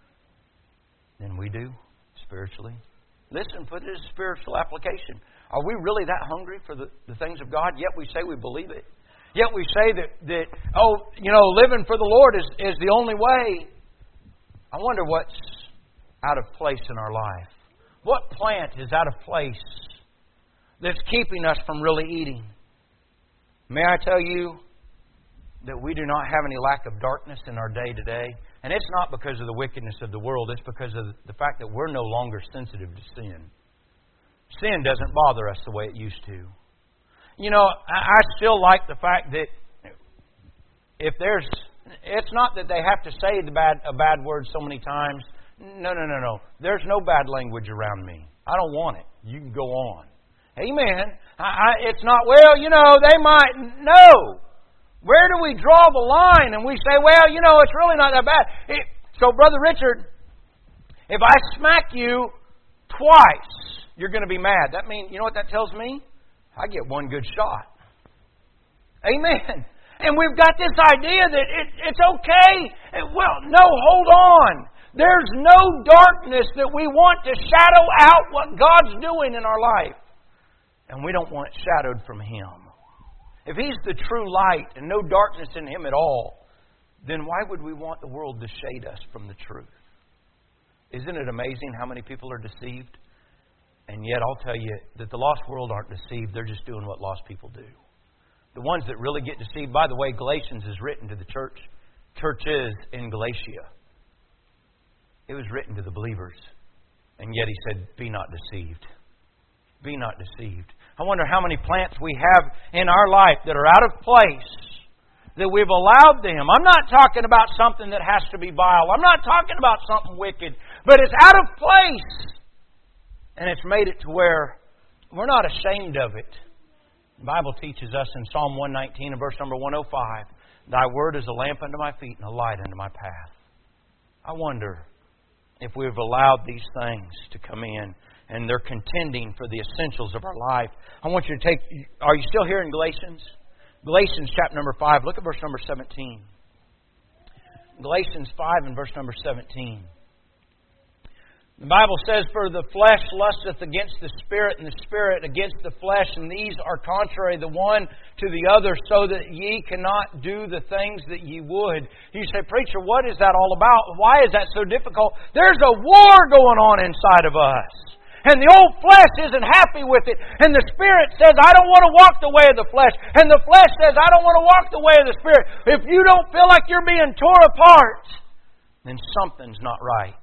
than we do spiritually? Listen, put it as a spiritual application. Are we really that hungry for the, the things of God? Yet we say we believe it. Yet we say that, that oh, you know, living for the Lord is, is the only way. I wonder what's out of place in our life. What plant is out of place that's keeping us from really eating? May I tell you that we do not have any lack of darkness in our day today? And it's not because of the wickedness of the world. It's because of the fact that we're no longer sensitive to sin. Sin doesn't bother us the way it used to. You know, I still like the fact that if there's... It's not that they have to say the bad a bad word so many times. No, no, no, no. There's no bad language around me. I don't want it. You can go on. Amen. I, I, it's not, well, you know, they might... No. Where do we draw the line? And we say, well, you know, it's really not that bad. It, so, Brother Richard, if I smack you twice, you're going to be mad. That means, you know what that tells me? I get one good shot. Amen. And we've got this idea that it, it's okay. Well, no, hold on. There's no darkness that we want to shadow out what God's doing in our life. And we don't want it shadowed from Him. If He's the true light and no darkness in Him at all, then why would we want the world to shade us from the truth? Isn't it amazing how many people are deceived? And yet I'll tell you that the lost world aren't deceived. They're just doing what lost people do. The ones that really get deceived, by the way, Galatians is written to the church, churches in Galatia. It was written to the believers. And yet he said, be not deceived. Be not deceived. I wonder how many plants we have in our life that are out of place, that we've allowed them. I'm not talking about something that has to be vile. I'm not talking about something wicked. But it's out of place. And it's made it to where we're not ashamed of it. The Bible teaches us in Psalm one nineteen and verse number one oh five, Thy word is a lamp unto my feet and a light unto my path. I wonder if we've allowed these things to come in and they're contending for the essentials of our life. I want you to take, are you still here in Galatians? Galatians chapter number five, look at verse number seventeen. Galatians five and verse number seventeen. The Bible says, For the flesh lusteth against the Spirit, and the Spirit against the flesh, and these are contrary the one to the other, so that ye cannot do the things that ye would. You say, Preacher, what is that all about? Why is that so difficult? There's a war going on inside of us. And the old flesh isn't happy with it. And the Spirit says, I don't want to walk the way of the flesh. And the flesh says, I don't want to walk the way of the Spirit. If you don't feel like you're being torn apart, then something's not right.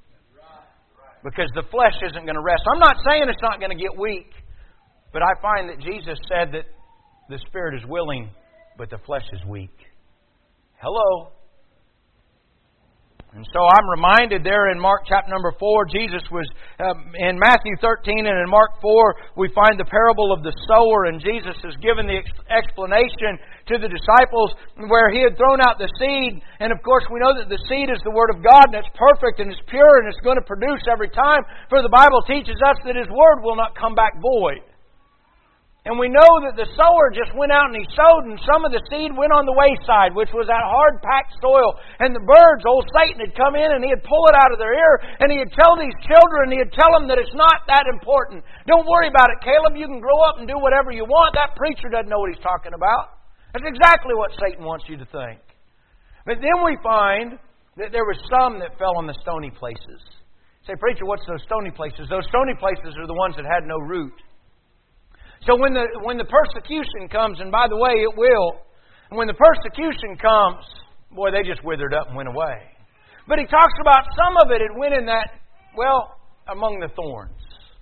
Because the flesh isn't going to rest. I'm not saying it's not going to get weak. But I find that Jesus said that the Spirit is willing, but the flesh is weak. Hello? And so I'm reminded there in Mark chapter number four, Jesus was, um, in Matthew thirteen and in Mark four, we find the parable of the sower, and Jesus has given the ex- explanation to the disciples where He had thrown out the seed. And of course we know that the seed is the Word of God, and it's perfect and it's pure and it's going to produce every time. For the Bible teaches us that His Word will not come back void. And we know that the sower just went out and he sowed, and some of the seed went on the wayside, which was that hard packed soil. And the birds, old Satan, had come in and he'd pull it out of their ear, and he'd tell these children, he'd tell them that it's not that important. Don't worry about it, Caleb. You can grow up and do whatever you want. That preacher doesn't know what he's talking about. That's exactly what Satan wants you to think. But then we find that there were some that fell on the stony places. Say, preacher, what's those stony places? Those stony places are the ones that had no root. So when the when the persecution comes, and by the way, it will, and when the persecution comes, boy, they just withered up and went away. But he talks about some of it, it went in that, well, among the thorns.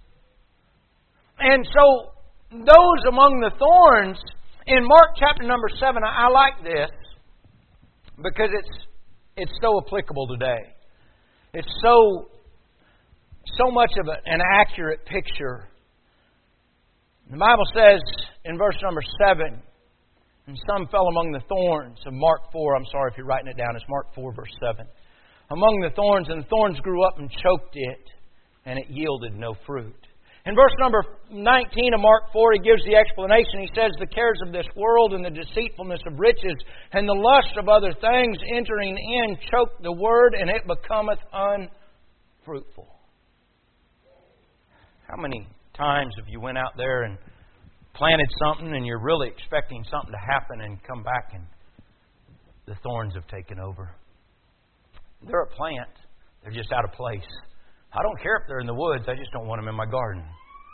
And so those among the thorns, in Mark chapter number seven, I, I like this because it's it's so applicable today. It's so so much of a, an accurate picture. The Bible says in verse number seven, and some fell among the thorns of Mark four. I'm sorry if you're writing it down. It's Mark four, verse seven. Among the thorns, and the thorns grew up and choked it, and it yielded no fruit. In verse number nineteen of Mark four, he gives the explanation. He says, the cares of this world and the deceitfulness of riches and the lust of other things entering in choke the word, and it becometh unfruitful. How many times have you went out there and planted something and you're really expecting something to happen and come back and the thorns have taken over? They're a plant. They're just out of place. I don't care if they're in the woods. I just don't want them in my garden.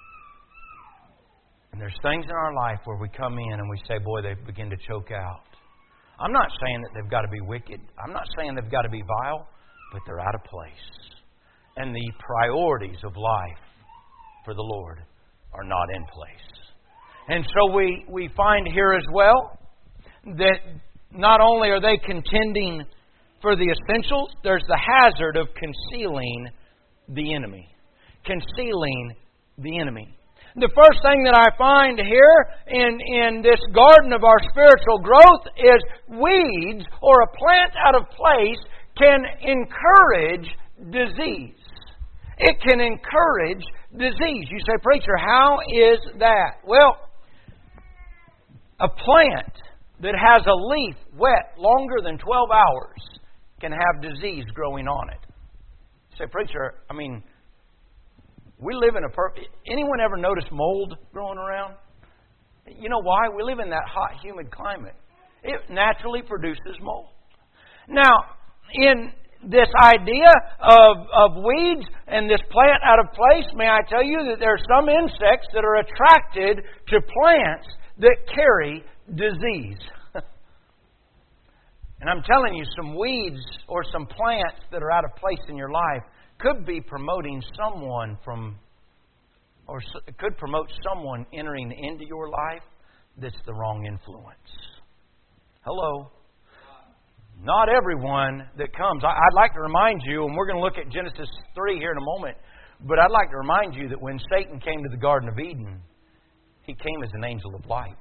And there's things in our life where we come in and we say, boy, they begin to choke out. I'm not saying that they've got to be wicked. I'm not saying they've got to be vile, but they're out of place. And the priorities of life for the Lord are not in place. And so we, we find here as well that not only are they contending for the essentials, there's the hazard of concealing the enemy. Concealing the enemy. The first thing that I find here in, in this garden of our spiritual growth is weeds or a plant out of place can encourage disease. It can encourage disease. You say, preacher, how is that? Well, a plant that has a leaf wet longer than twelve hours can have disease growing on it. You say, preacher, I mean, we live in a perfect... Anyone ever notice mold growing around? You know why? We live in that hot, humid climate. It naturally produces mold. Now, in this idea of, of weeds and this plant out of place, may I tell you that there are some insects that are attracted to plants that carry disease. And I'm telling you, some weeds or some plants that are out of place in your life could be promoting someone from, or could promote someone entering into your life that's the wrong influence. Hello? Not everyone that comes. I'd like to remind you, and we're going to look at Genesis three here in a moment, but I'd like to remind you that when Satan came to the Garden of Eden, he came as an angel of light.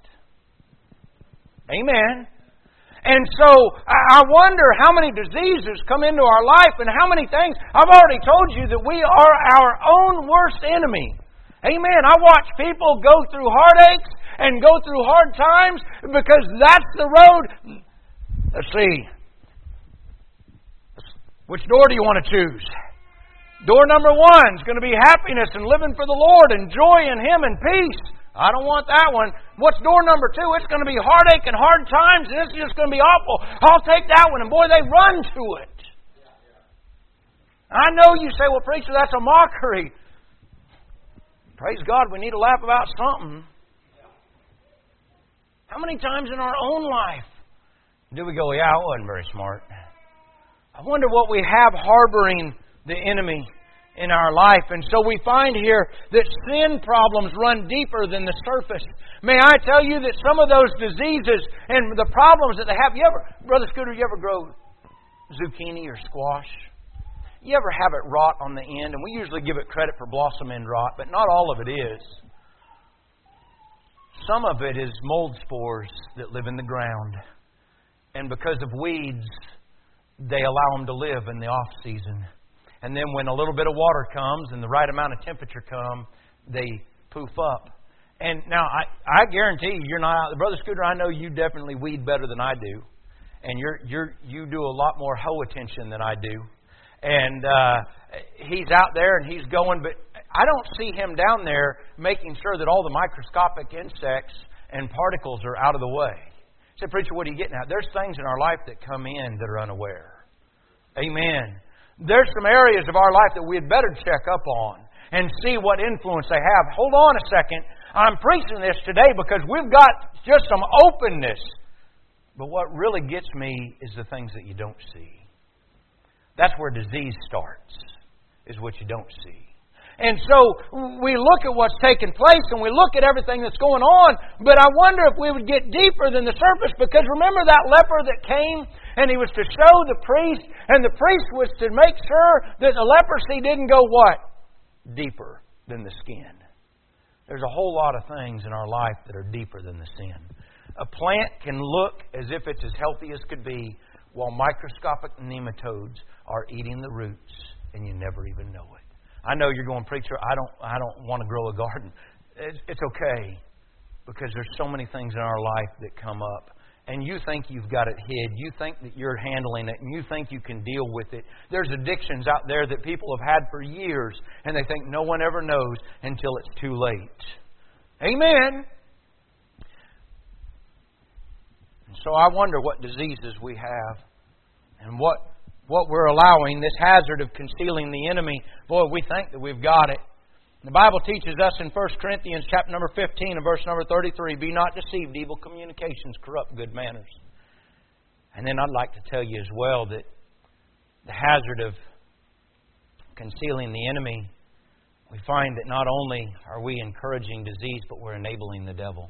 Amen. And so I wonder how many diseases come into our life and how many things. I've already told you that we are our own worst enemy. Amen. I watch people go through heartaches and go through hard times because that's the road. Let's see. Which door do you want to choose? Door number one is going to be happiness and living for the Lord and joy in Him and peace. I don't want that one. What's door number two? It's going to be heartache and hard times, and it's just going to be awful. I'll take that one. And boy, they run to it. I know you say, well, preacher, that's a mockery. Praise God, we need to laugh about something. How many times in our own life do we go, yeah, I wasn't very smart? I wonder what we have harboring the enemy in our life. And so we find here that sin problems run deeper than the surface. May I tell you that some of those diseases and the problems that they have, you ever, Brother Scooter, you ever grow zucchini or squash? You ever have it rot on the end? And we usually give it credit for blossom end rot, but not all of it is. Some of it is mold spores that live in the ground. And because of weeds, they allow them to live in the off season. And then when a little bit of water comes and the right amount of temperature comes, they poof up And now, I, I guarantee you, you're not out. Brother Scooter, I know you definitely weed better than I do. And you're, you're, you do a lot more hoe attention than I do. And uh, he's out there and he's going, but I don't see him down there making sure that all the microscopic insects and particles are out of the way. I said, preacher, what are you getting at? There's things in our life that come in that are unaware. Amen. There's some areas of our life that we had better check up on and see what influence they have. Hold on a second. I'm preaching this today because we've got just some openness. But what really gets me is the things that you don't see. That's where disease starts, is what you don't see. And so we look at what's taking place and we look at everything that's going on, but I wonder if we would get deeper than the surface, because remember that leper that came and he was to show the priest, and the priest was to make sure that the leprosy didn't go what? Deeper than the skin. There's a whole lot of things in our life that are deeper than the sin. A plant can look as if it's as healthy as could be, while microscopic nematodes are eating the roots, and you never even know it. I know you're going, preacher, I don't I don't want to grow a garden. It's, it's okay, because there's so many things in our life that come up, and you think you've got it hid. You think that you're handling it, and you think you can deal with it. There's addictions out there that people have had for years, and they think no one ever knows until it's too late. Amen. So I wonder what diseases we have and what what we're allowing, this hazard of concealing the enemy. Boy, we think that we've got it. The Bible teaches us in First Corinthians chapter number fifteen and verse number thirty-three, be not deceived, evil communications corrupt good manners. And then I'd like to tell you as well that the hazard of concealing the enemy, we find that not only are we encouraging disease, but we're enabling the devil.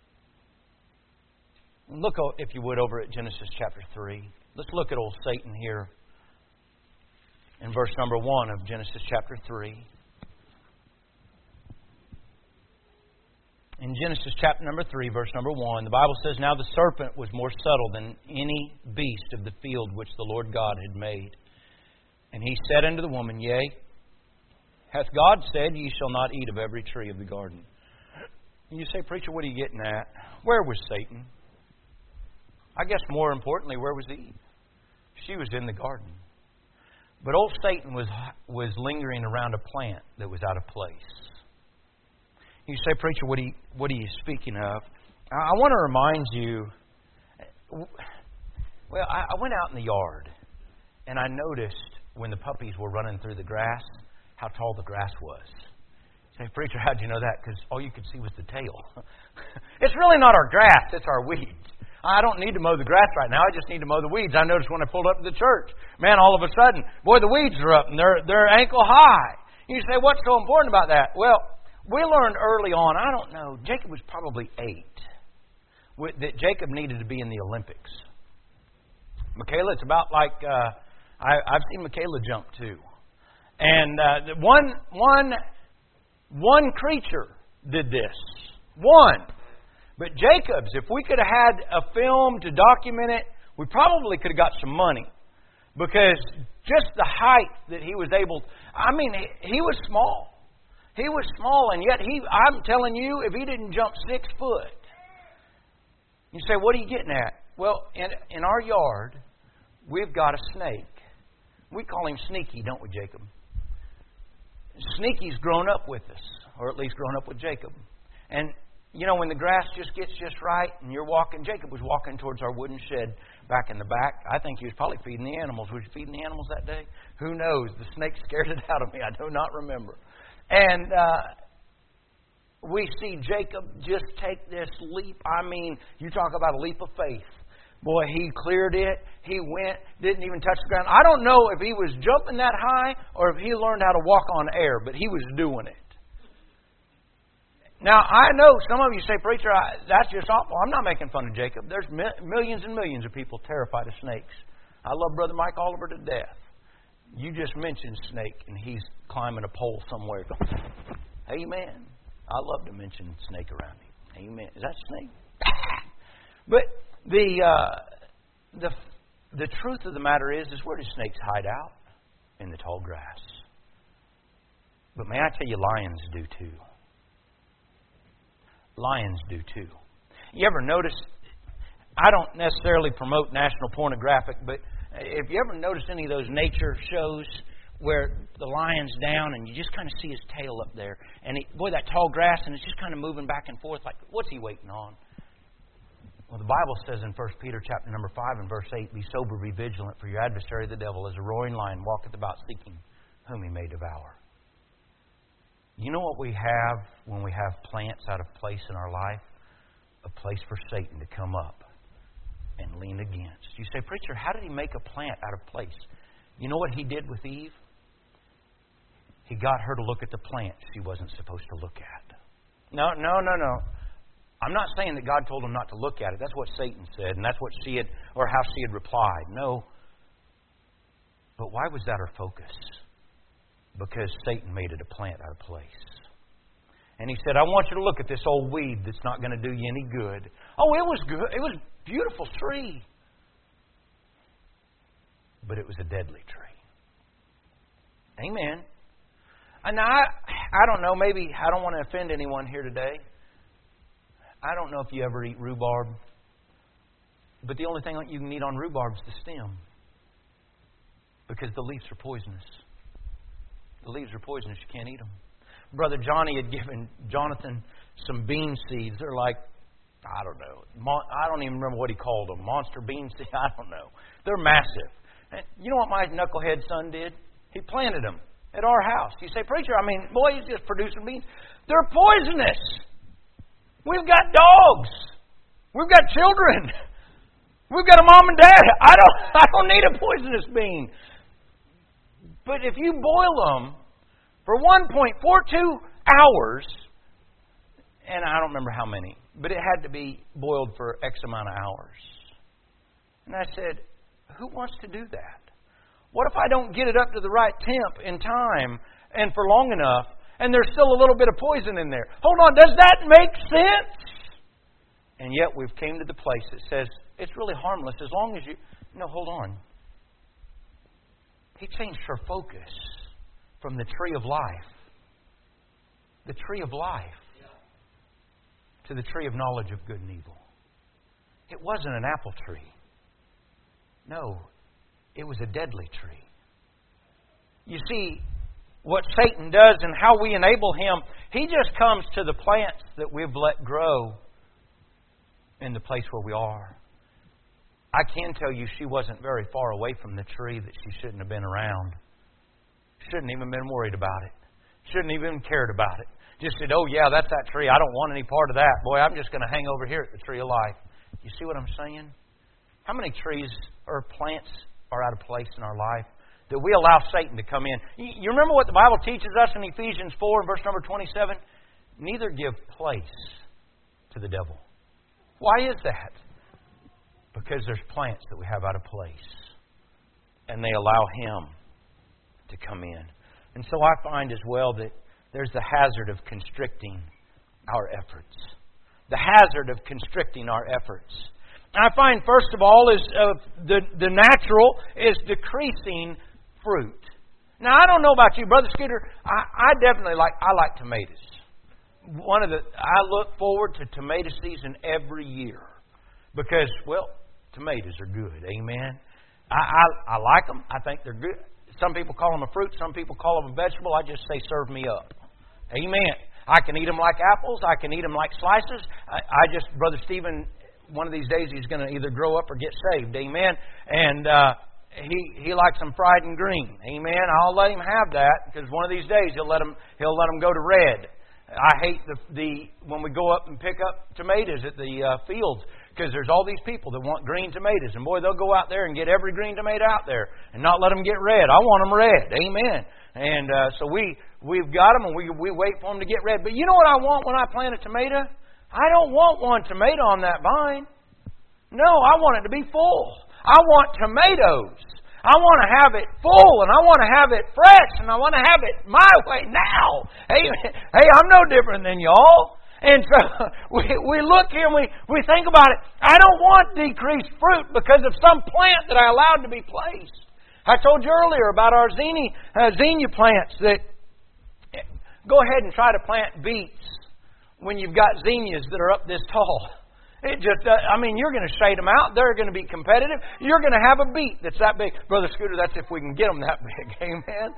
Look, if you would, over at Genesis chapter three. Let's look at old Satan here in verse number one of Genesis chapter three. In Genesis chapter number three, verse number one, the Bible says, now the serpent was more subtle than any beast of the field which the Lord God had made. And he said unto the woman, yea, hath God said, ye shall not eat of every tree of the garden? And you say, preacher, what are you getting at? Where was Satan? I guess more importantly, where was Eve? She was in the garden. But old Satan was was lingering around a plant that was out of place. You say, preacher, what are you, what are you speaking of? I want to remind you, well, I, I went out in the yard, and I noticed when the puppies were running through the grass, how tall the grass was. You say, preacher, how'd you know that? Because all you could see was the tail. It's really not our grass, it's our weeds. I don't need to mow the grass right now. I just need to mow the weeds. I noticed when I pulled up to the church, man, all of a sudden, boy, the weeds are up and they're they're ankle high. You say, what's so important about that? Well, we learned early on, I don't know, Jacob was probably eight, that Jacob needed to be in the Olympics. Michaela, it's about like, uh, I, I've seen Michaela jump too. And uh, one, one, one creature did this. One. But Jacob's, if we could have had a film to document it, we probably could have got some money. Because just the height that he was able... I mean, he, he was small. He was small, and yet he... I'm telling you, if he didn't jump six foot... You say, what are you getting at? Well, in, in our yard, we've got a snake. We call him Sneaky, don't we, Jacob? Sneaky's grown up with us, or at least grown up with Jacob. And... you know, when the grass just gets just right and you're walking, Jacob was walking towards our wooden shed back in the back. I think he was probably feeding the animals. Was he feeding the animals that day? Who knows? The snake scared it out of me. I do not remember. And uh, we see Jacob just take this leap. I mean, you talk about a leap of faith. Boy, he cleared it. He went, didn't even touch the ground. I don't know if he was jumping that high or if he learned how to walk on air, but he was doing it. Now, I know some of you say, preacher, I, that's just awful. I'm not making fun of Jacob. There's mi- millions and millions of people terrified of snakes. I love Brother Mike Oliver to death. You just mentioned snake, and he's climbing a pole somewhere. Amen. I love to mention snake around him. Amen. Is that snake? But the uh, the the truth of the matter is, is where do snakes hide out? In the tall grass. But may I tell you, lions do too. lions do too. You ever notice, I don't necessarily promote national pornographic, but if you ever notice any of those nature shows where the lion's down and you just kind of see his tail up there, and he, boy, that tall grass, and it's just kind of moving back and forth like, what's he waiting on? Well, the Bible says in First Peter chapter number five and verse eight, be sober, be vigilant, for your adversary the devil is a roaring lion, walketh about seeking whom he may devour. You know what we have when we have plants out of place in our life? A place for Satan to come up and lean against. You say, preacher, how did he make a plant out of place? You know what he did with Eve? He got her to look at the plant she wasn't supposed to look at. No, no, no, no. I'm not saying that God told him not to look at it. That's what Satan said, and that's what she had, or how she had replied. No. But why was that her focus? Because Satan made it a plant out of place. And he said, I want you to look at this old weed that's not going to do you any good. Oh, it was good. It was a beautiful tree. But it was a deadly tree. Amen. And I, I don't know, maybe I don't want to offend anyone here today. I don't know if you ever eat rhubarb. But the only thing you can eat on rhubarb is the stem. Because the leaves are poisonous. The leaves are poisonous. You can't eat them. Brother Johnny had given Jonathan some bean seeds. They're like, I don't know. I don't even remember what he called them. Monster bean seeds? I don't know. They're massive. And you know what my knucklehead son did? He planted them at our house. You say, preacher, I mean, boy, he's just producing beans. They're poisonous. We've got dogs. We've got children. We've got a mom and dad. I don't, I don't need a poisonous bean. But if you boil them for one point four two hours, and I don't remember how many, but it had to be boiled for X amount of hours. And I said, who wants to do that? What if I don't get it up to the right temp in time and for long enough, and there's still a little bit of poison in there? Hold on, does that make sense? And yet we've came to the place that says it's really harmless as long as you... No, hold on. He changed her focus from the tree of life, the tree of life, to the tree of knowledge of good and evil. It wasn't an apple tree. No, it was a deadly tree. You see, what Satan does and how we enable him, he just comes to the plants that we've let grow in the place where we are. I can tell you she wasn't very far away from the tree that she shouldn't have been around. Shouldn't even been worried about it. Shouldn't even cared about it. Just said, oh yeah, that's that tree. I don't want any part of that. Boy, I'm just going to hang over here at the tree of life. You see what I'm saying? How many trees or plants are out of place in our life that we allow Satan to come in? You remember what the Bible teaches us in Ephesians four, verse number twenty-seven? Neither give place to the devil. Why is that? Because there's plants that we have out of place. And they allow him to come in. And so I find as well that there's the hazard of constricting our efforts. The hazard of constricting our efforts. I find, first of all, is uh, the, the natural is decreasing fruit. Now, I don't know about you, Brother Scooter. I, I definitely like, I like tomatoes. One of the, I look forward to tomato season every year. Because, well, tomatoes are good. Amen. I, I, I like them. I think they're good. Some people call them a fruit. Some people call them a vegetable. I just say, serve me up. Amen. I can eat them like apples. I can eat them like slices. I, I just, Brother Stephen, one of these days he's going to either grow up or get saved. Amen. And uh, he he likes them fried and green. Amen. I'll let him have that because one of these days he'll let them he'll let them go to red. I hate the the when we go up and pick up tomatoes at the uh, fields. Because there's all these people that want green tomatoes. And boy, they'll go out there and get every green tomato out there and not let them get red. I want them red. Amen. And uh, so we, we've got them and we, we wait for them to get red. But you know what I want when I plant a tomato? I don't want one tomato on that vine. No, I want it to be full. I want tomatoes. I want to have it full and I want to have it fresh and I want to have it my way now. Hey, hey, I'm no different than y'all. And so we, we look here and we, we think about it. I don't want decreased fruit because of some plant that I allowed to be placed. I told you earlier about our zinnia, uh, zinnia plants that go ahead and try to plant beets when you've got zinnias that are up this tall. It just, uh, I mean, you're going to shade them out. They're going to be competitive. You're going to have a beet that's that big. Brother Scooter, that's if we can get them that big. Amen?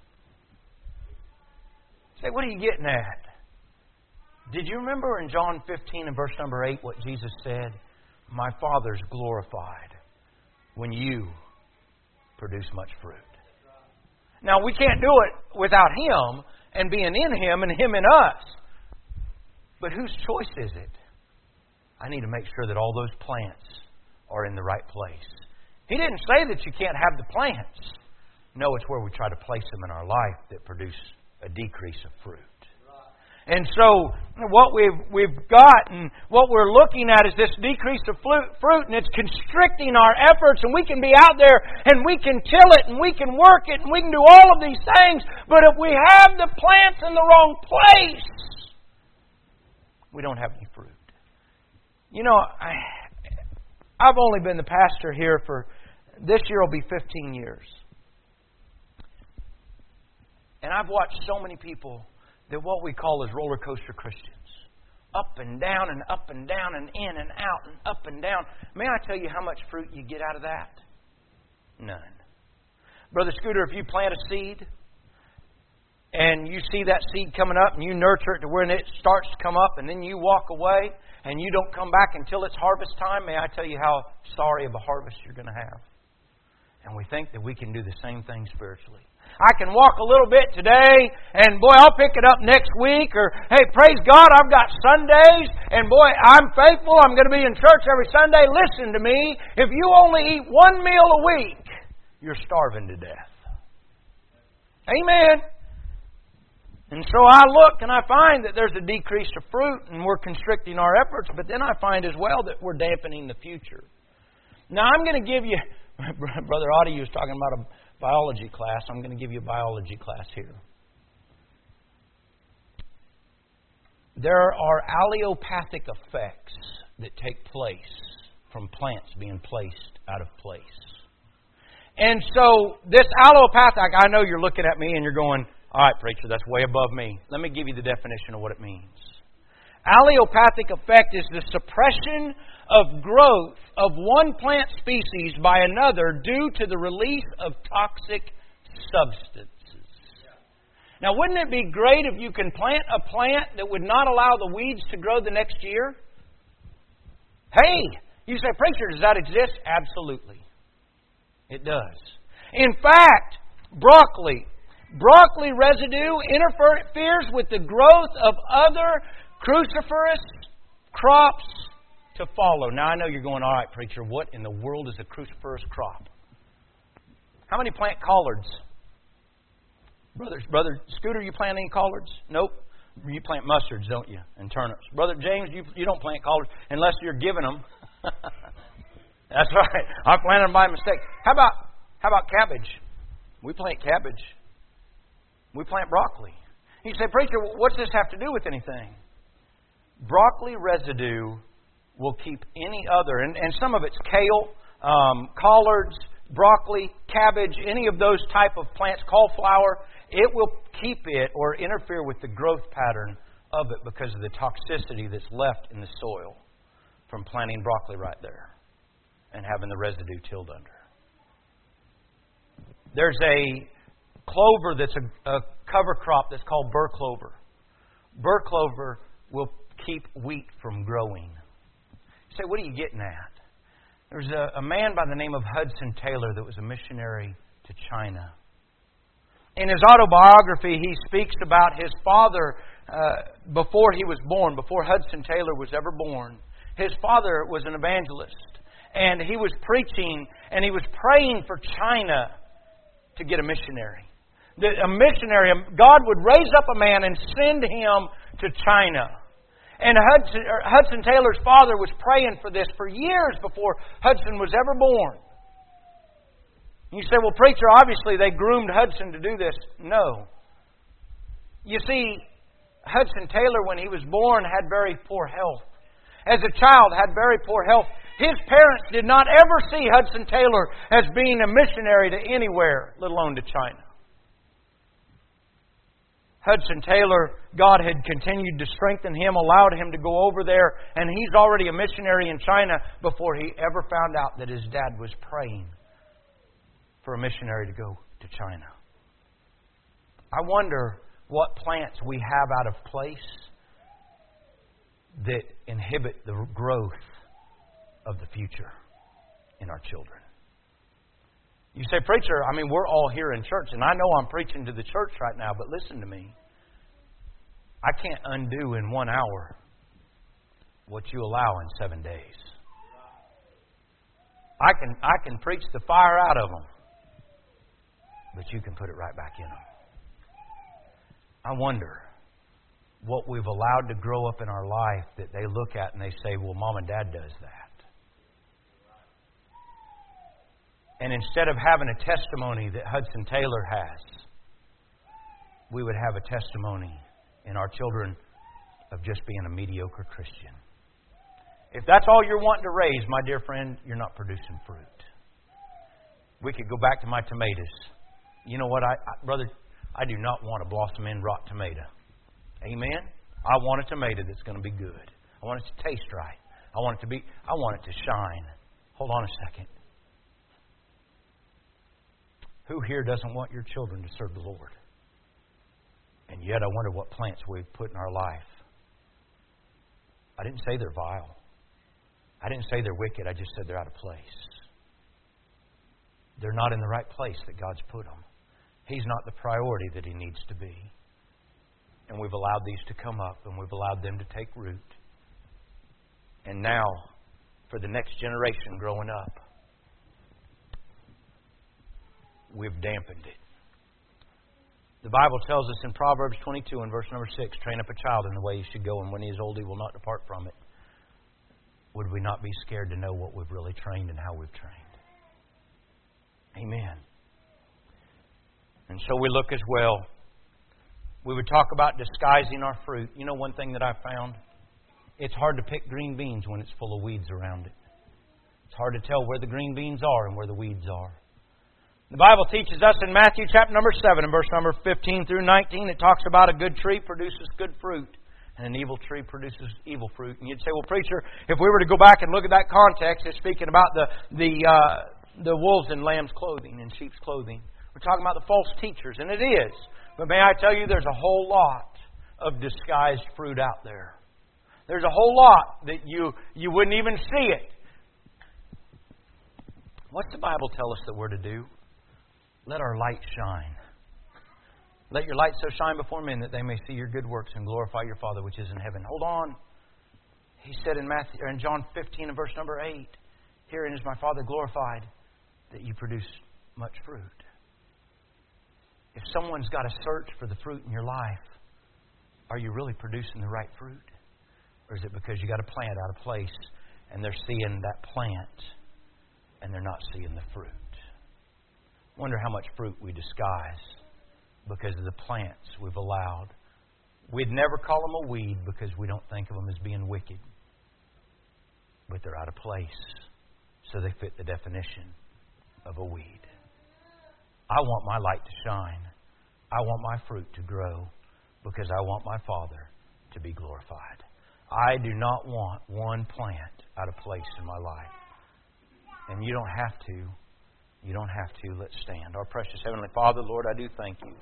Say, what are you getting at? Did you remember in John fifteen and verse number eight what Jesus said? My Father's glorified when you produce much fruit. Now, we can't do it without Him and being in Him and Him in us. But whose choice is it? I need to make sure that all those plants are in the right place. He didn't say that you can't have the plants. No, it's where we try to place them in our life that produce a decrease of fruit. And so, what we've we've got and what we're looking at is this decrease of fruit, and it's constricting our efforts. And we can be out there, and we can till it, and we can work it, and we can do all of these things. But if we have the plants in the wrong place, we don't have any fruit. You know, I, I've only been the pastor here for, this year will be fifteen years. And I've watched so many people that what we call as roller coaster Christians. Up and down and up and down and in and out and up and down. May I tell you how much fruit you get out of that? None. Brother Scooter, if you plant a seed and you see that seed coming up and you nurture it to where it starts to come up and then you walk away and you don't come back until it's harvest time, may I tell you how sorry of a harvest you're going to have. And we think that we can do the same thing spiritually. I can walk a little bit today, and boy, I'll pick it up next week. Or, hey, praise God, I've got Sundays, and boy, I'm faithful. I'm going to be in church every Sunday. Listen to me. If you only eat one meal a week, you're starving to death. Amen. And so I look and I find that there's a decrease of fruit, and we're constricting our efforts. But then I find as well that we're dampening the future. Now, I'm going to give you, Brother Audie was talking about a biology class. I'm going to give you a biology class here. There are allelopathic effects that take place from plants being placed out of place. And so this allelopathic, I know you're looking at me and you're going, all right, preacher, that's way above me. Let me give you the definition of what it means. Allelopathic effect is the suppression of growth of one plant species by another due to the release of toxic substances. Now, wouldn't it be great if you can plant a plant that would not allow the weeds to grow the next year? Hey, you say, preacher, does that exist? Absolutely. It does. In fact, broccoli. Broccoli residue interferes with the growth of other cruciferous crops to follow. Now, I know you're going, all right, preacher, what in the world is a cruciferous crop? How many plant collards? Brother, Brother Scooter, you plant any collards? Nope. You plant mustards, don't you? And turnips. Brother James, you, you don't plant collards unless you're giving them. That's right. I planted them by mistake. How about, how about cabbage? We plant cabbage. We plant broccoli. You say, preacher, what's this have to do with anything? Broccoli residue will keep any other, and, and some of it's kale, um, collards, broccoli, cabbage, any of those type of plants, cauliflower, it will keep it or interfere with the growth pattern of it because of the toxicity that's left in the soil from planting broccoli right there and having the residue tilled under. There's a clover that's a, a cover crop that's called burr clover. Burr clover will keep wheat from growing. You say, what are you getting at? There's a, a man by the name of Hudson Taylor that was a missionary to China. In his autobiography, he speaks about his father uh, before he was born, before Hudson Taylor was ever born. His father was an evangelist, and he was preaching, and he was praying for China to get a missionary. A missionary, God would raise up a man and send him to China. And Hudson, Hudson Taylor's father was praying for this for years before Hudson was ever born. You say, well, preacher, obviously they groomed Hudson to do this. No. You see, Hudson Taylor, when he was born, had very poor health. As a child, had very poor health. His parents did not ever see Hudson Taylor as being a missionary to anywhere, let alone to China. Hudson Taylor, God had continued to strengthen him, allowed him to go over there, and he's already a missionary in China before he ever found out that his dad was praying for a missionary to go to China. I wonder what plants we have out of place that inhibit the growth of the future in our children. You say, preacher, I mean, we're all here in church, and I know I'm preaching to the church right now, but listen to me. I can't undo in one hour what you allow in seven days. I can, I can preach the fire out of them, but you can put it right back in them. I wonder what we've allowed to grow up in our life that they look at and they say, well, Mom and Dad does that. And instead of having a testimony that Hudson Taylor has, we would have a testimony in our children of just being a mediocre Christian. If that's all you're wanting to raise, my dear friend, you're not producing fruit. We could go back to my tomatoes. You know what, I, I brother, I do not want a blossom end rot tomato. Amen? I want a tomato that's going to be good. I want it to taste right. I want it to be. I want it to shine. Hold on a second. Who here doesn't want your children to serve the Lord? And yet I wonder what plants we've put in our life. I didn't say they're vile. I didn't say they're wicked. I just said they're out of place. They're not in the right place that God's put them. He's not the priority that He needs to be. And we've allowed these to come up, and we've allowed them to take root. And now, for the next generation growing up, we've dampened it. The Bible tells us in Proverbs twenty-two and verse number six, train up a child in the way he should go, and when he is old he will not depart from it. Would we not be scared to know what we've really trained and how we've trained? Amen. And so we look as well. We would talk about disguising our fruit. You know one thing that I found? It's hard to pick green beans when it's full of weeds around it. It's hard to tell where the green beans are and where the weeds are. The Bible teaches us in Matthew chapter number seven and verse number fifteen through nineteen, it talks about a good tree produces good fruit and an evil tree produces evil fruit. And you'd say, well, preacher, if we were to go back and look at that context, it's speaking about the the uh, the wolves in lamb's clothing and sheep's clothing. We're talking about the false teachers, and it is. But may I tell you, there's a whole lot of disguised fruit out there. There's a whole lot that you, you wouldn't even see it. What's the Bible tell us that we're to do? Let our light shine. Let your light so shine before men that they may see your good works and glorify your Father which is in heaven. Hold on. He said in Matthew, or in John fifteen and verse number eight, herein is my Father glorified, that you produce much fruit. If someone's got to search for the fruit in your life, are you really producing the right fruit? Or is it because you got a plant out of place and they're seeing that plant and they're not seeing the fruit? Wonder how much fruit we disguise because of the plants we've allowed. We'd never call them a weed because we don't think of them as being wicked. But they're out of place, so they fit the definition of a weed. I want my light to shine. I want my fruit to grow because I want my Father to be glorified. I do not want one plant out of place in my life. And you don't have to. You don't have to. Let's stand. Our precious Heavenly Father, Lord, I do thank you.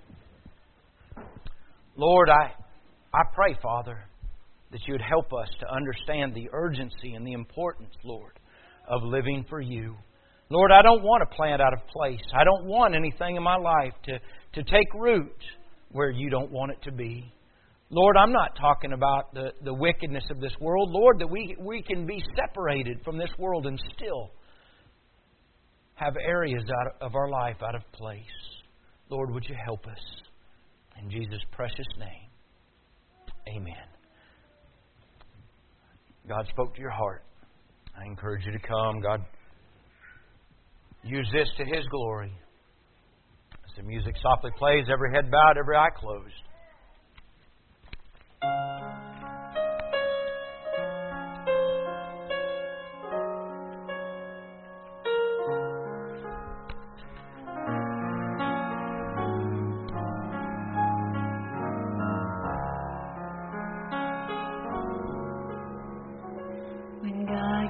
Lord, I, I pray, Father, that you would help us to understand the urgency and the importance, Lord, of living for you. Lord, I don't want a plant out of place. I don't want anything in my life to, to take root where you don't want it to be. Lord, I'm not talking about the, the wickedness of this world. Lord, that we, we can be separated from this world and still have areas out of our life out of place. Lord, would you help us? In Jesus' precious name, amen. God spoke to your heart. I encourage you to come. God, use this to His glory. As the music softly plays, every head bowed, every eye closed.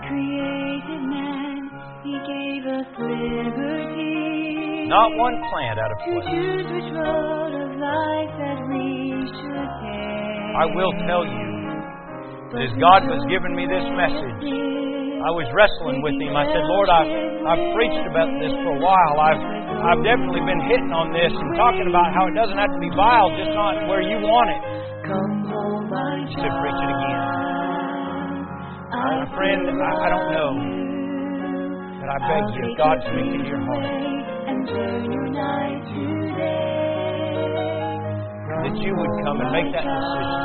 created man, He gave us liberty. Not one plant out of To place. choose which road of life that we should take. I will tell you, that as God was giving me this message, I was wrestling with Him. I said, Lord, I've, I've preached about this for a while. I've, I've definitely been hitting on this and talking about how it doesn't have to be vile, just not where you want it. Come home, my He said, preach it again. My friend, I, I don't know, but I beg you, if God's speaking to your heart, and turn your night to day. that you would come and make that decision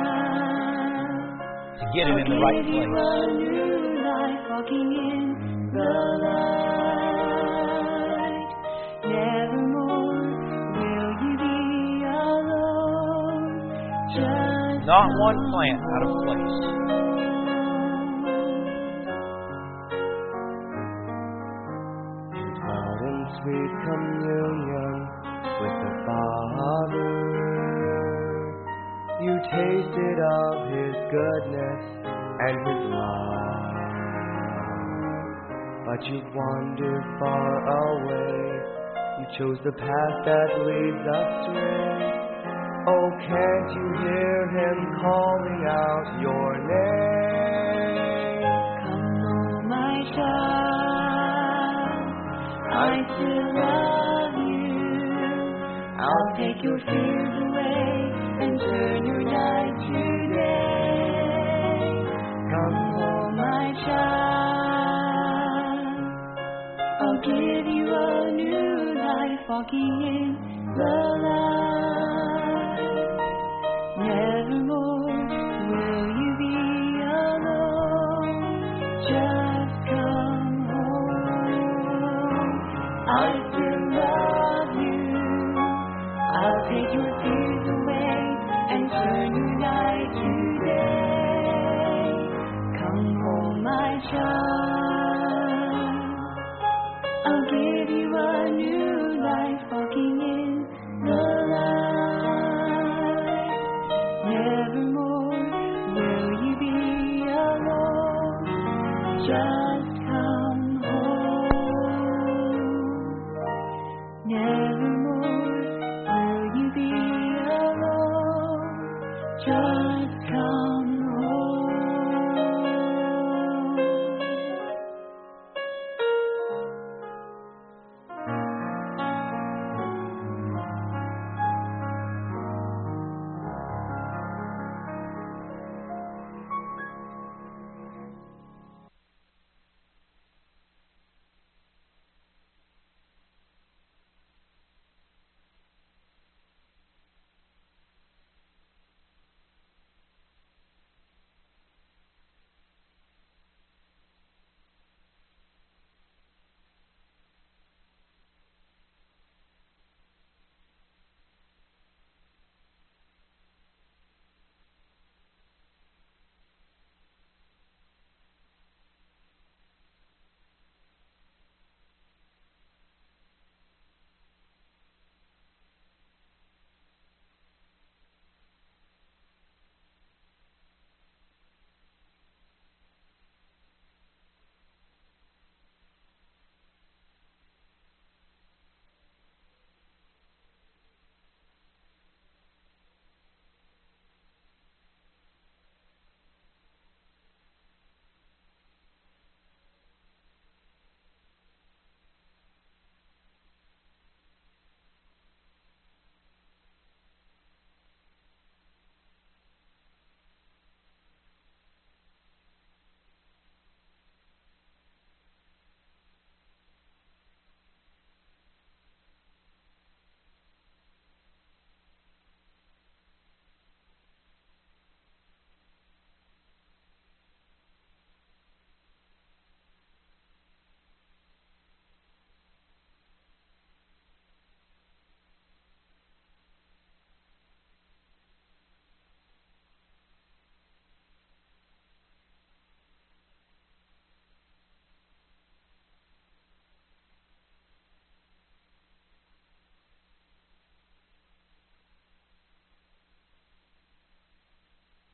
to get it in the right place. Walking in the light, nevermore will you be alone. Just Not one plant out of place. You dwell in sweet communion with the Father. You tasted of His goodness and His love. But you wandered far away. You chose the path that leads astray. Oh, can't you hear Him calling out your name? come home, my child. I still love you. I'll take your fears away and turn your night to day. Come home, my child. I'll give you a new life, walking in the light. Nevermore will you be alone. Just come home. I still love you. I'll take your fears away and turn your night to day. Come home, my child. I'll give you a new life, walking in the light. Nevermore will you be alone. Just